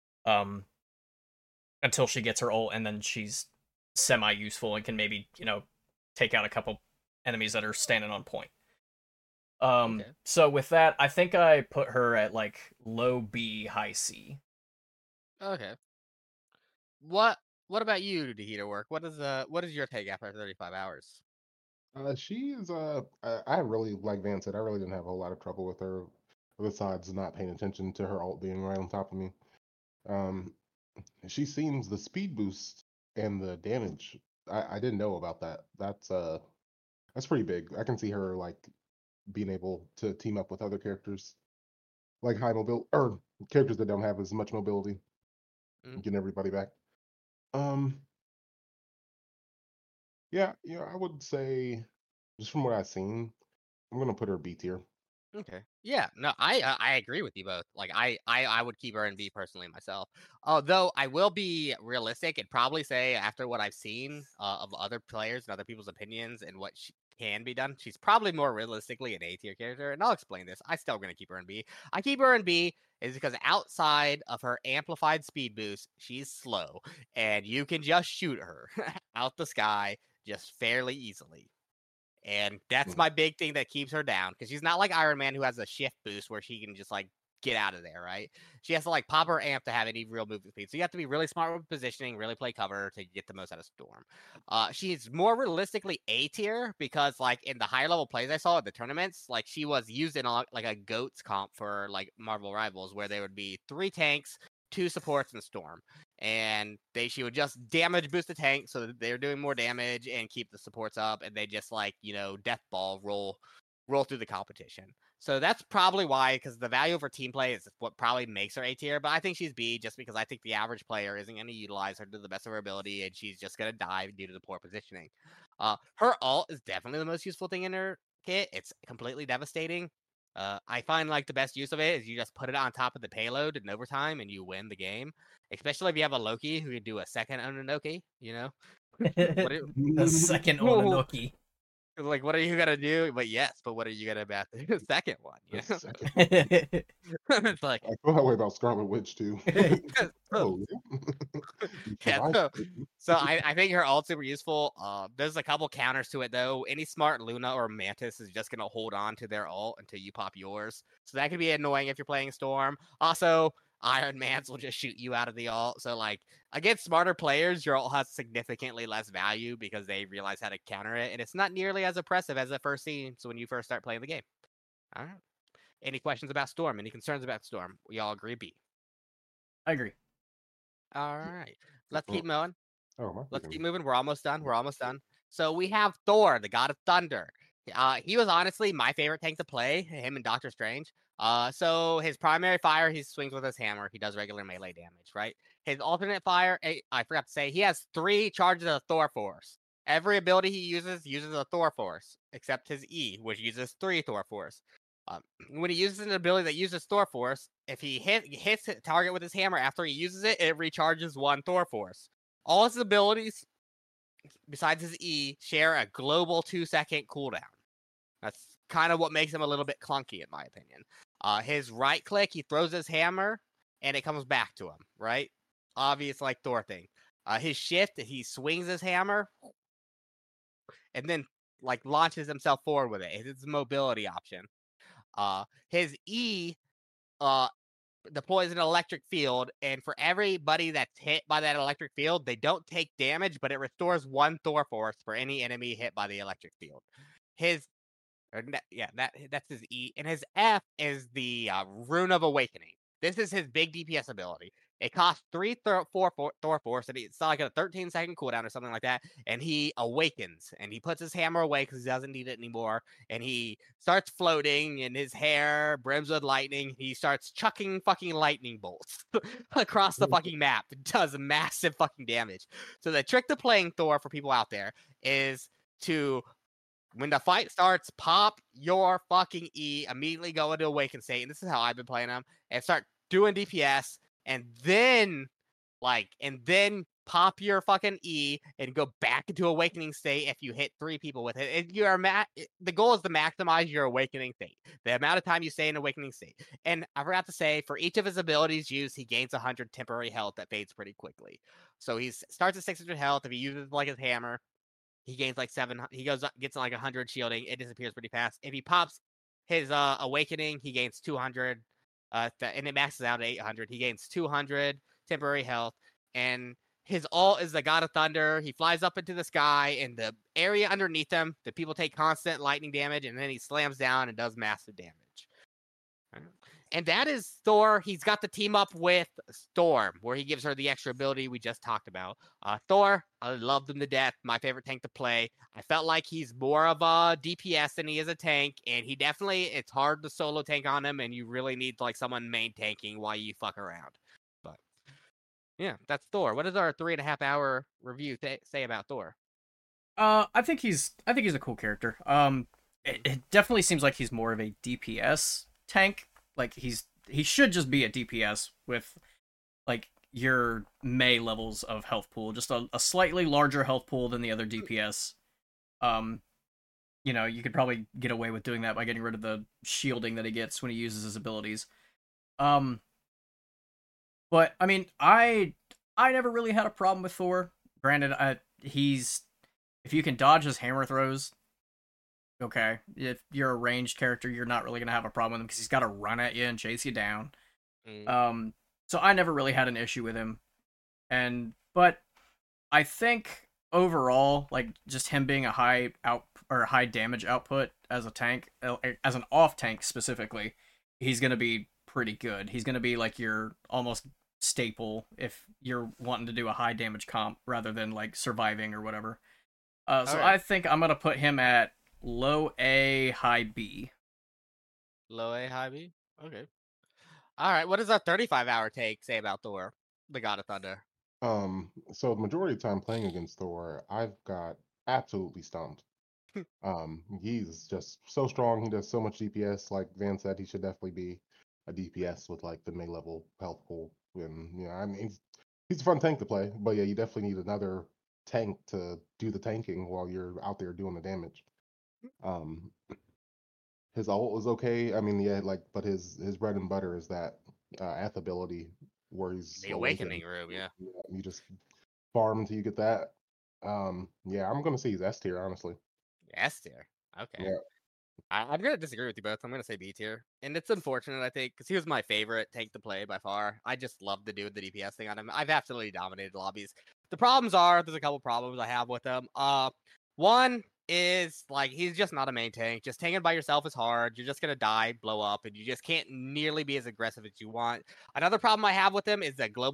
until she gets her ult, and then she's semi-useful and can maybe, take out a couple enemies that are standing on point. Okay. So with that, I think I put her at like low B, high C. Okay. What about you, Dehita Work? What is your take after 35 hours? She is I really, like Van said, I really didn't have a whole lot of trouble with her, besides not paying attention to her ult being right on top of me. She seems the speed boost and the damage. I didn't know about that. That's pretty big. I can see her like being able to team up with other characters, like high mobility or characters that don't have as much mobility, getting everybody back. Yeah, I would say, just from what I've seen, I'm gonna put her B tier. Okay. Yeah. No, I agree with you both. Like I would keep her in B personally myself. Although I will be realistic and probably say after what I've seen of other players and other people's opinions and what can be done, she's probably more realistically an A tier character. And I'll explain this. I still gonna keep her in B. I keep her in B is because outside of her amplified speed boost, she's slow and you can just shoot her out the sky just fairly easily. And that's my big thing that keeps her down, because she's not like Iron Man, who has a shift boost where she can just like get out of there, right? She has to like pop her amp to have any real movement speed. So you have to be really smart with positioning, really play cover to get the most out of Storm. She's more realistically A tier because like in the higher level plays I saw at the tournaments, like she was used in like a GOATS comp for like Marvel Rivals, where there would be 3 tanks, 2 supports, and Storm. And she would just damage boost the tank so that they're doing more damage and keep the supports up, and they just like death ball roll through the competition. So that's probably why, because the value of her team play is what probably makes her A tier. But I think she's B just because I think the average player isn't going to utilize her to the best of her ability, and she's just going to die due to the poor positioning. Her ult is definitely the most useful thing in her kit. It's completely devastating. I find like the best use of it is you just put it on top of the payload in overtime and you win the game. Especially if you have a Loki who can do a second Ononoki, A second Ononoki. Like, what are you gonna do? But what are you gonna about the second one? Second. It's like I feel that way about Scarlet Witch too. Oh, yeah. So I think her ult's super useful. There's a couple counters to it though. Any smart Luna or Mantis is just gonna hold on to their ult until you pop yours. So that could be annoying if you're playing Storm. Also, Iron Mans will just shoot you out of the ult. So like against smarter players, your ult has significantly less value because they realize how to counter it, and it's not nearly as oppressive as it first seems when you first start playing the game. All right. Any questions about Storm? Any concerns about Storm? We all agree B. I agree. All right. Let's keep going. Oh my Let's freaking. keep moving. We're almost done. We're almost done. So we have Thor, the God of Thunder. He was honestly my favorite tank to play. Him and Doctor Strange. So his primary fire, he swings with his hammer. He does regular melee damage, right? His alternate fire, I forgot to say, he has 3 charges of Thor Force. Every ability he uses a Thor Force, except his E, which uses 3 Thor Force. When he uses an ability that uses Thor Force, if he hits a target with his hammer after he uses it, it recharges 1 Thor Force. All his abilities, besides his E, share a global 2-second cooldown. That's kind of what makes him a little bit clunky, in my opinion. His right click, he throws his hammer, and it comes back to him, right? Obvious, like Thor thing. His shift, he swings his hammer, and then like launches himself forward with it. It's a mobility option. His E deploys an electric field, and for everybody that's hit by that electric field, they don't take damage, but it restores 1 Thor Force for any enemy hit by the electric field. That's his E, and his F is the Rune of Awakening. This is his big DPS ability. It costs 3 Thor Force, and it's like a 13-second cooldown or something like that. And he awakens, and he puts his hammer away because he doesn't need it anymore. And he starts floating, and his hair brims with lightning. He starts chucking fucking lightning bolts across the fucking map. It does massive fucking damage. So the trick to playing Thor for people out there is to, when the fight starts, pop your fucking E, immediately go into Awaken State, and this is how I've been playing them, and start doing DPS, and then pop your fucking E and go back into Awakening State if you hit 3 people with it. The goal is to maximize your Awakening State, the amount of time you stay in Awakening State. And I forgot to say, for each of his abilities used, he gains 100 temporary health that fades pretty quickly. So he starts at 600 health. If he uses like his hammer, he gains like 7. He gets like 100 shielding. It disappears pretty fast. If he pops his Awakening, he gains 200. And it maxes out at 800. He gains 200 temporary health. And his ult is the God of Thunder. He flies up into the sky, and the area underneath him, the people take constant lightning damage, and then he slams down and does massive damage. And that is Thor. He's got the team up with Storm, where he gives her the extra ability we just talked about. Thor, I loved him to death. My favorite tank to play. I felt like he's more of a DPS than he is a tank, and it's hard to solo tank on him, and you really need like someone main tanking while you fuck around. But yeah, that's Thor. What does our 3.5 hour review say about Thor? I think he's a cool character. It definitely seems like he's more of a DPS tank. Like he should just be a DPS with like your May levels of health pool, just a slightly larger health pool than the other DPS. You could probably get away with doing that by getting rid of the shielding that he gets when he uses his abilities. But I mean, I never really had a problem with Thor. Granted, if you can dodge his hammer throws, okay. If you're a ranged character, you're not really gonna have a problem with him because he's got to run at you and chase you down. So I never really had an issue with him, but I think overall, like just him being a high damage output as a tank, as an off tank specifically, he's gonna be pretty good. He's gonna be like your almost staple if you're wanting to do a high damage comp rather than like surviving or whatever. So right. I think I'm gonna put him at low A, high B. Low A, high B? Okay. All right. What does our 35-hour take say about Thor, the God of Thunder? So the majority of the time playing against Thor, I've got absolutely stumped. He's just so strong. He does so much DPS. Like Van said, he should definitely be a DPS with like the May level health pool. And I mean, he's a fun tank to play. But yeah, you definitely need another tank to do the tanking while you're out there doing the damage. His ult was okay. I mean, yeah, like, but his bread and butter is that F ability where he's the awakening room. Yeah, you just farm until you get that. Yeah, I'm gonna say he's S tier, honestly. S tier. Okay. Yeah. I'm gonna disagree with you both. I'm gonna say B tier, and it's unfortunate, I think, because he was my favorite tank to play by far. I just love to do the DPS thing on him. I've absolutely dominated lobbies. The problems are there's a couple problems I have with him. One is like he's just not a main tank. Just tanking by yourself is hard. You're just gonna die, blow up, and you just can't nearly be as aggressive as you want. Another problem I have with him is the global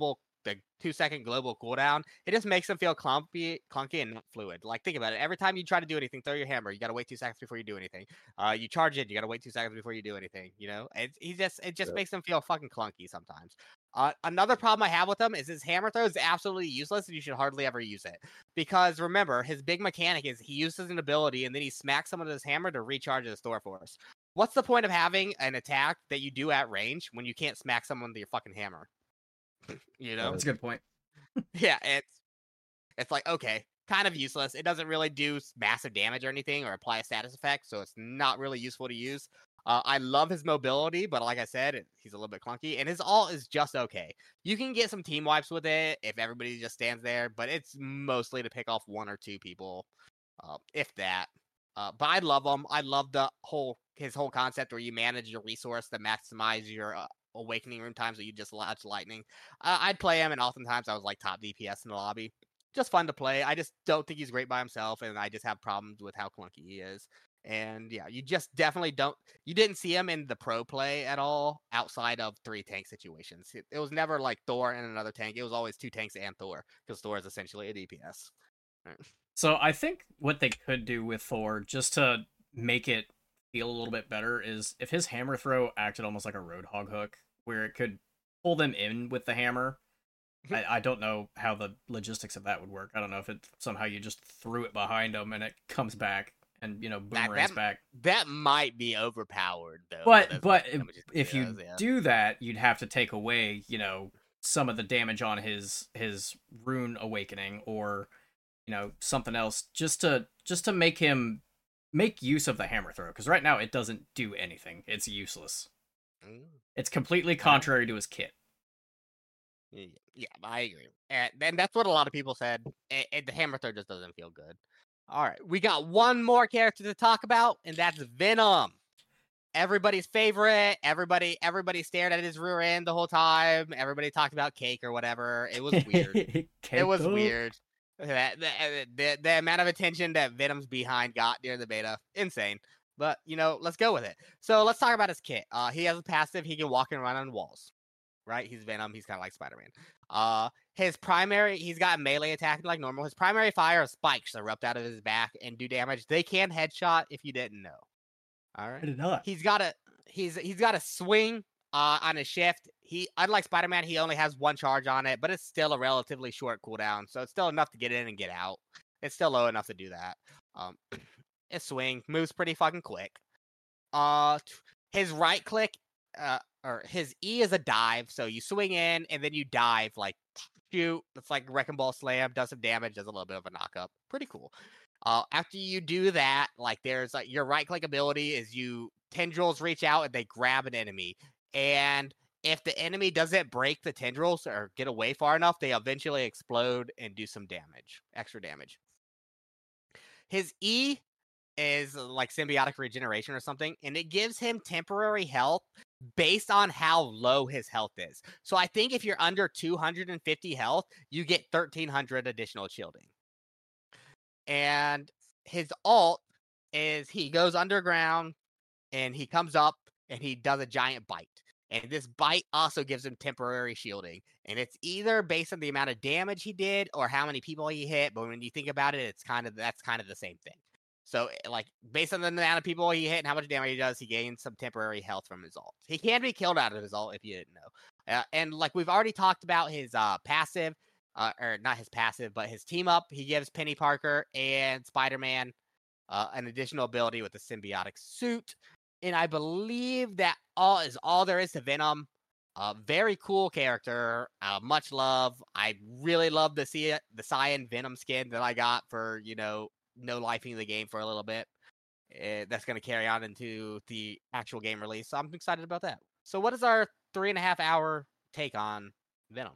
the 2-second global cooldown, it just makes them feel clunky and not fluid. Like, think about it. Every time you try to do anything, throw your hammer, you gotta wait 2 seconds before you do anything. You charge it, you gotta wait 2 seconds before you do anything. You know, it just makes them feel fucking clunky sometimes. Another problem I have with him is his hammer throw is absolutely useless, and you should hardly ever use it. Because remember, his big mechanic is he uses an ability and then he smacks someone with his hammer to recharge his Thor Force. What's the point of having an attack that you do at range when you can't smack someone with your fucking hammer? You know? That's a good point. Yeah, it's like, okay, kind of useless. It doesn't really do massive damage or anything or apply a status effect, so it's not really useful to use. I love his mobility, but like I said, he's a little bit clunky, and his ult is just okay. You can get some team wipes with it if everybody just stands there, but it's mostly to pick off 1 or 2 people, if that. But I love him. I love his whole concept where you manage your resource to maximize your awakening room times, so you just launch lightning. I'd play him, and oftentimes I was like top DPS in the lobby. Just fun to play. I just don't think he's great by himself, and I just have problems with how clunky he is. And yeah, you just definitely you didn't see him in the pro play at all outside of 3 tank situations. It was never like Thor and another tank. It was always 2 tanks and Thor, because Thor is essentially a DPS. So I think what they could do with Thor, just to make it feel a little bit better, is if his hammer throw acted almost like a Roadhog hook, where it could pull them in with the hammer. I don't know how the logistics of that would work. I don't know if it somehow you just threw it behind them and it comes back and, boomerangs back. That might be overpowered, though. But if you do that, you'd have to take away, some of the damage on his rune awakening, or something else, just to make him make use of the hammer throw, because right now it doesn't do anything. It's useless. It's completely contrary to his kit. Yeah, I agree. And that's what a lot of people said. And the hammer throw just doesn't feel good. All right, we got one more character to talk about, and that's Venom. Everybody's favorite. Everybody stared at his rear end the whole time. Everybody talked about cake or whatever. It was weird. It was weird. The amount of attention that Venom's behind got during the beta, insane. But let's go with it. So let's talk about his kit. He has a passive. He can walk and run on walls. Right? He's Venom. He's kind of like Spider-Man. His primary, he's got melee attacking like normal. His primary fire is spikes that erupt out of his back and do damage. They can headshot if you didn't know. All right. I did not. He's got a swing on his shift. Unlike Spider-Man, he only has 1 charge on it, but it's still a relatively short cooldown, so it's still enough to get in and get out. It's still low enough to do that. His swing moves pretty fucking quick. His right click, or his E is a dive, so you swing in and then you dive, like shoot. It's like Wrecking Ball Slam, does some damage, does a little bit of a knock-up. Pretty cool. After you do that, like there's like your right click ability is tendrils reach out and they grab an enemy, and if the enemy doesn't break the tendrils or get away far enough, they eventually explode and do some damage, extra damage. His E is like symbiotic regeneration or something, and it gives him temporary health based on how low his health is. So I think if you're under 250 health, you get 1300 additional shielding. And his ult is he goes underground and he comes up and he does a giant bite. And this bite also gives him temporary shielding. And it's either based on the amount of damage he did or how many people he hit. But when you think about it, that's kind of the same thing. So, like, based on the amount of people he hit and how much damage he does, he gains some temporary health from his ult. He can be killed out of his ult if you didn't know. And, like, we've already talked about his passive, or not his passive, but his team up. He gives Penny Parker and Spider-Man an additional ability with the symbiotic suit. And I believe that is all there is to Venom. Very cool character. Much love. I really love the Cyan Venom skin that I got for, no lifing the game for a little bit. That's going to carry on into the actual game release. So I'm excited about that. So what is our 3.5 hour take on Venom?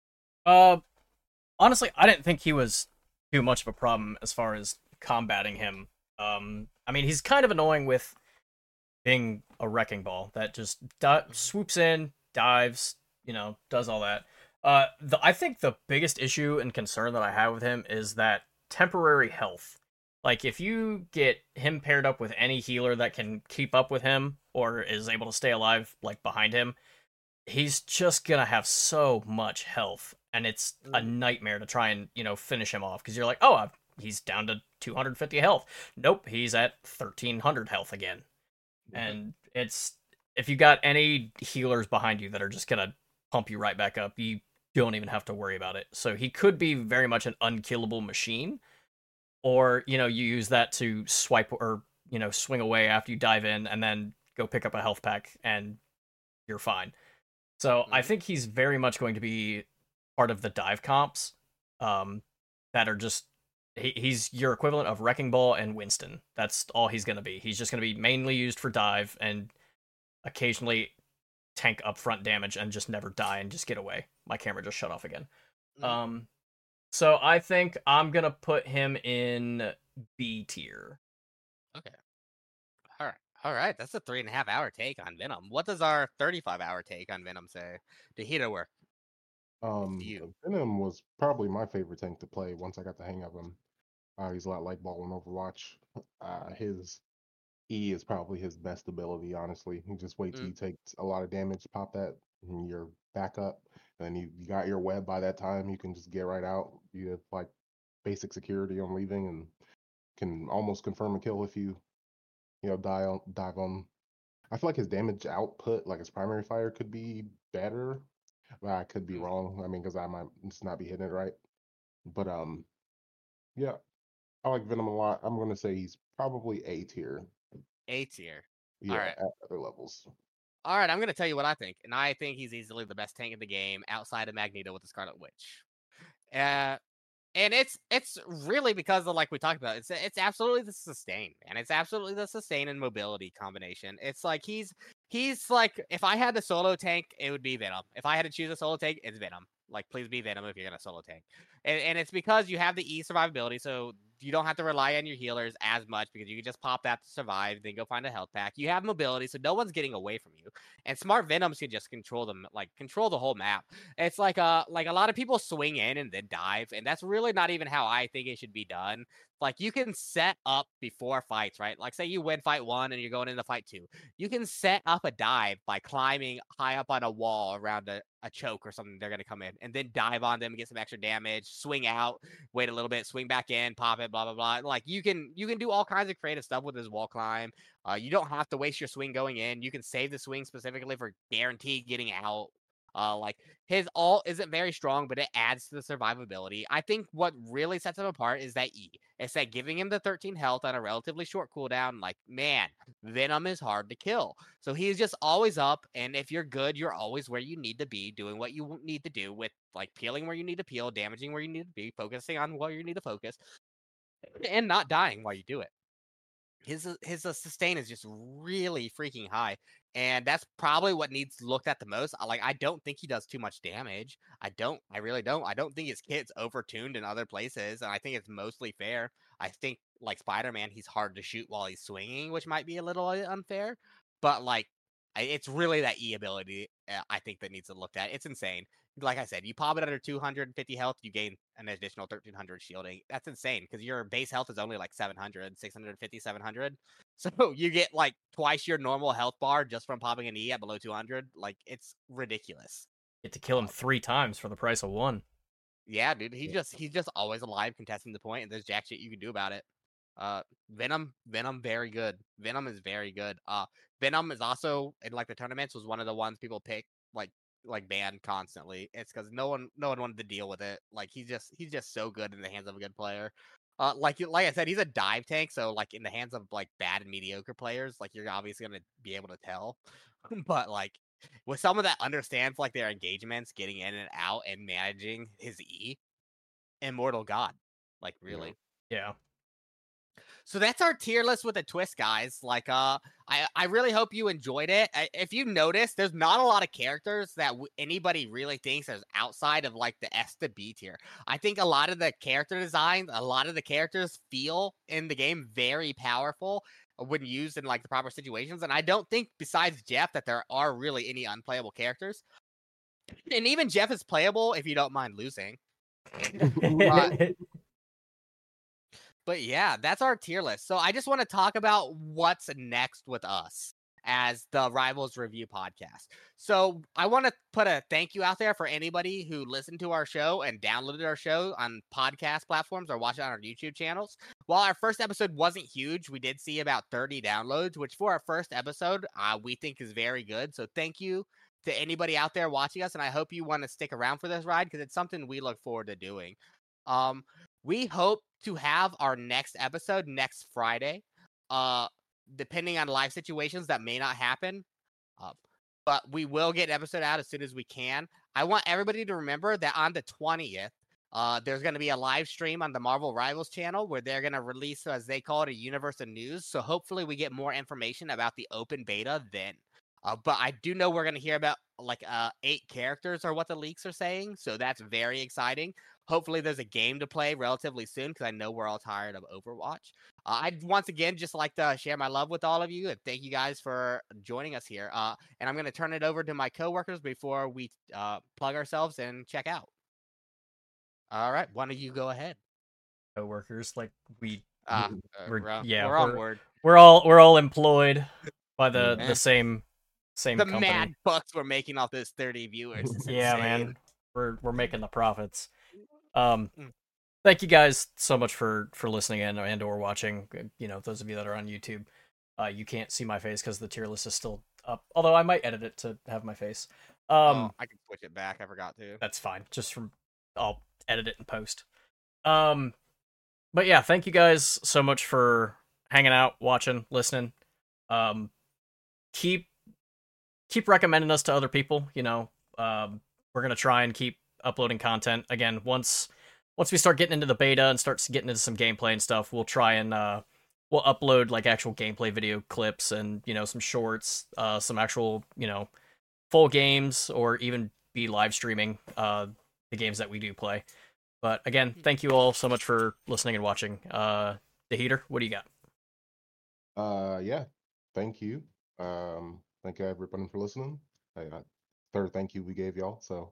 Honestly, I didn't think he was too much of a problem as far as combating him. I mean, he's kind of annoying with being a wrecking ball that just swoops in, dives, does all that. I think the biggest issue and concern that I have with him is that temporary health. Like, if you get him paired up with any healer that can keep up with him or is able to stay alive, like, behind him, he's just gonna have so much health. and it's a nightmare to try and finish him off because you're like, oh, he's down to 250 health. Nope, he's at 1300 health again, and it's if you got any healers behind you that are just gonna pump you right back up, you don't even have to worry about it. So he could be very much an unkillable machine, or you use that to swipe or swing away after you dive in and then go pick up a health pack and you're fine. So I think he's very much going to be part of the dive comps that are just he's your equivalent of Wrecking Ball and Winston. That's all he's going to be. He's just going to be mainly used for dive and occasionally tank upfront damage and just never die and just get away. My camera just shut off again. So I think I'm going to put him in B tier. Okay. All right. That's a 3.5 hour take on Venom. What does our 35-hour take on Venom say? Did he work? Venom was probably my favorite tank to play once I got the hang of him. He's a lot like Ball in Overwatch. His E is probably his best ability, honestly. You just wait till you take a lot of damage, pop that, and you're back up. And then you got your web by that time. You can just get right out. You have like basic security on leaving and can almost confirm a kill if you dive on. I feel like his damage output, like his primary fire, could be better. But I could be wrong. I mean, because I might just not be hitting it right. But yeah, I like Venom a lot. I'm gonna say he's probably A tier. A tier. Yeah, all right. At other levels. All right, I'm gonna tell you what I think, and I think he's easily the best tank in the game outside of Magneto with the Scarlet Witch. And it's really because of, like we talked about, it's absolutely the sustain, and it's absolutely the sustain and mobility combination. It's like he's like, if I had a solo tank, it would be Venom. If I had to choose a solo tank, it's Venom. Like, please be Venom if you're gonna solo tank. And it's because you have the E survivability, so you don't have to rely on your healers as much because you can just pop that to survive, then go find a health pack. You have mobility, so no one's getting away from you. And smart Venoms can just control the whole map. It's like a lot of people swing in and then dive, and that's really not even how I think it should be done. Like, you can set up before fights, right? Like, say you win fight 1 and you're going into fight 2. You can set up a dive by climbing high up on a wall around a choke or something. They're going to come in, and then dive on them and get some extra damage, swing out, wait a little bit, swing back in, pop it, blah, blah, blah. Like, you can do all kinds of creative stuff with this wall climb. You don't have to waste your swing going in. You can save the swing specifically for guaranteed getting out. Like, his ult isn't very strong, but it adds to the survivability. I think what really sets him apart is that E. It's that giving him the 13 health on a relatively short cooldown. Like, man, Venom is hard to kill. So he's just always up, and if you're good, you're always where you need to be, doing what you need to do with, like, peeling where you need to peel, damaging where you need to be, focusing on where you need to focus, and not dying while you do it. His sustain is just really freaking high, and that's probably what needs looked at the most. I don't think he does too much damage. I really don't. I don't think his kit's overtuned in other places, and I think it's mostly fair. I think, like Spider-Man, he's hard to shoot while he's swinging, which might be a little unfair, but like, it's really that E ability I think that needs to look at. It's insane. Like I said, you pop it under 250 health, you gain an additional 1300 shielding. That's insane because your base health is only like 700, 650, 700. So you get like twice your normal health bar just from popping an E at below 200. Like, it's ridiculous. Get to kill him 3 times for the price of 1. Yeah, dude. He's just always alive, contesting the point, and there's jack shit you can do about it. Venom, very good. Venom is very good. Venom is also, in like the tournaments, was one of the ones people pick like banned constantly. It's because no one wanted to deal with it. Like, he's just so good in the hands of a good player. Like I said, he's a dive tank, so like in the hands of like bad and mediocre players, like, you're obviously gonna be able to tell. But like, with someone that understands like their engagements, getting in and out, and managing his E, immortal god. Like, really. Yeah. So that's our tier list with a twist, guys. Like, I really hope you enjoyed it. If you notice, there's not a lot of characters that anybody really thinks is outside of like the S to B tier. I think a lot of the character designs, a lot of the characters feel in the game very powerful when used in like the proper situations. And I don't think, besides Jeff, that there are really any unplayable characters. And even Jeff is playable if you don't mind losing. But yeah, that's our tier list. So I just want to talk about what's next with us as the Rivals Review Podcast. So I want to put a thank you out there for anybody who listened to our show and downloaded our show on podcast platforms or watched it on our YouTube channels. While our first episode wasn't huge, we did see about 30 downloads, which for our first episode, we think is very good. So thank you to anybody out there watching us, and I hope you want to stick around for this ride because it's something we look forward to doing. We hope to have our next episode next Friday. Depending on life situations, that may not happen. But we will get an episode out as soon as we can. I want everybody to remember that on the 20th, there's going to be a live stream on the Marvel Rivals channel where they're going to release, as they call it, a universe of news. So hopefully we get more information about the open beta then. But I do know we're going to hear about like 8 characters or what the leaks are saying. So that's very exciting. Hopefully there's a game to play relatively soon because I know we're all tired of Overwatch. I'd once again just like to share my love with all of you and thank you guys for joining us here. And I'm going to turn it over to my coworkers before we plug ourselves and check out. All right, why don't you go ahead? Coworkers, like we're onward. We're all employed by the same company. Mad bucks we're making off this 30 viewers. Yeah, insane. man, we're making the profits. Thank you guys so much for listening in and or watching. You know, those of you that are on YouTube, you can't see my face because the tier list is still up. Although I might edit it to have my face. I can switch it back. I forgot to. That's fine. I'll edit it in post. But yeah, thank you guys so much for hanging out, watching, listening. Keep recommending us to other people. You know, we're gonna try and keep uploading content again. Once we start getting into the beta and start getting into some gameplay and stuff, we'll try and we'll upload like actual gameplay video clips and, you know, some shorts, some actual, you know, full games, or even be live streaming the games that we do play. But again, thank you all so much for listening and watching. The Heater, what do you got? Yeah, thank you. Thank you everybody for listening. Third thank you we gave y'all, so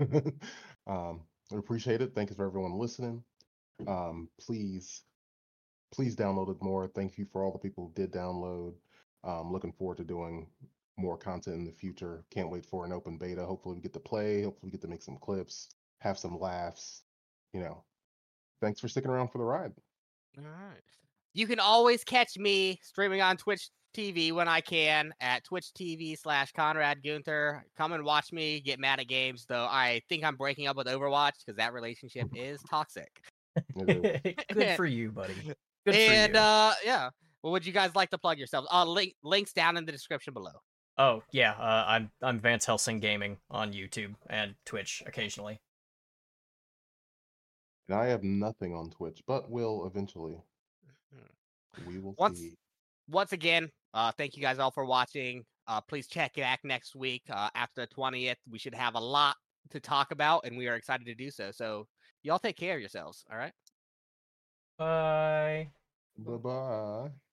I appreciate it. Thank you for everyone listening. Please download it more. Thank you for all the people who did download. Looking forward to doing more content in the future. Can't wait for an open beta. Hopefully we get to play. Hopefully we get to make some clips, have some laughs. You know, thanks for sticking around for the ride. All right. You can always catch me streaming on Twitch TV when I can at Twitch TV/Conrad Gunther. Come and watch me get mad at games, though I think I'm breaking up with Overwatch because that relationship is toxic. Good for you, buddy. Good and for you. yeah. Well, would you guys like to plug yourselves? Links down in the description below. Oh yeah, I'm Vance Helsing Gaming on YouTube and Twitch occasionally. And I have nothing on Twitch, but will eventually. We will see. Once again, thank you guys all for watching. Please check back next week. After the 20th, we should have a lot to talk about, and we are excited to do so. So, y'all take care of yourselves, all right? Bye. Bye-bye.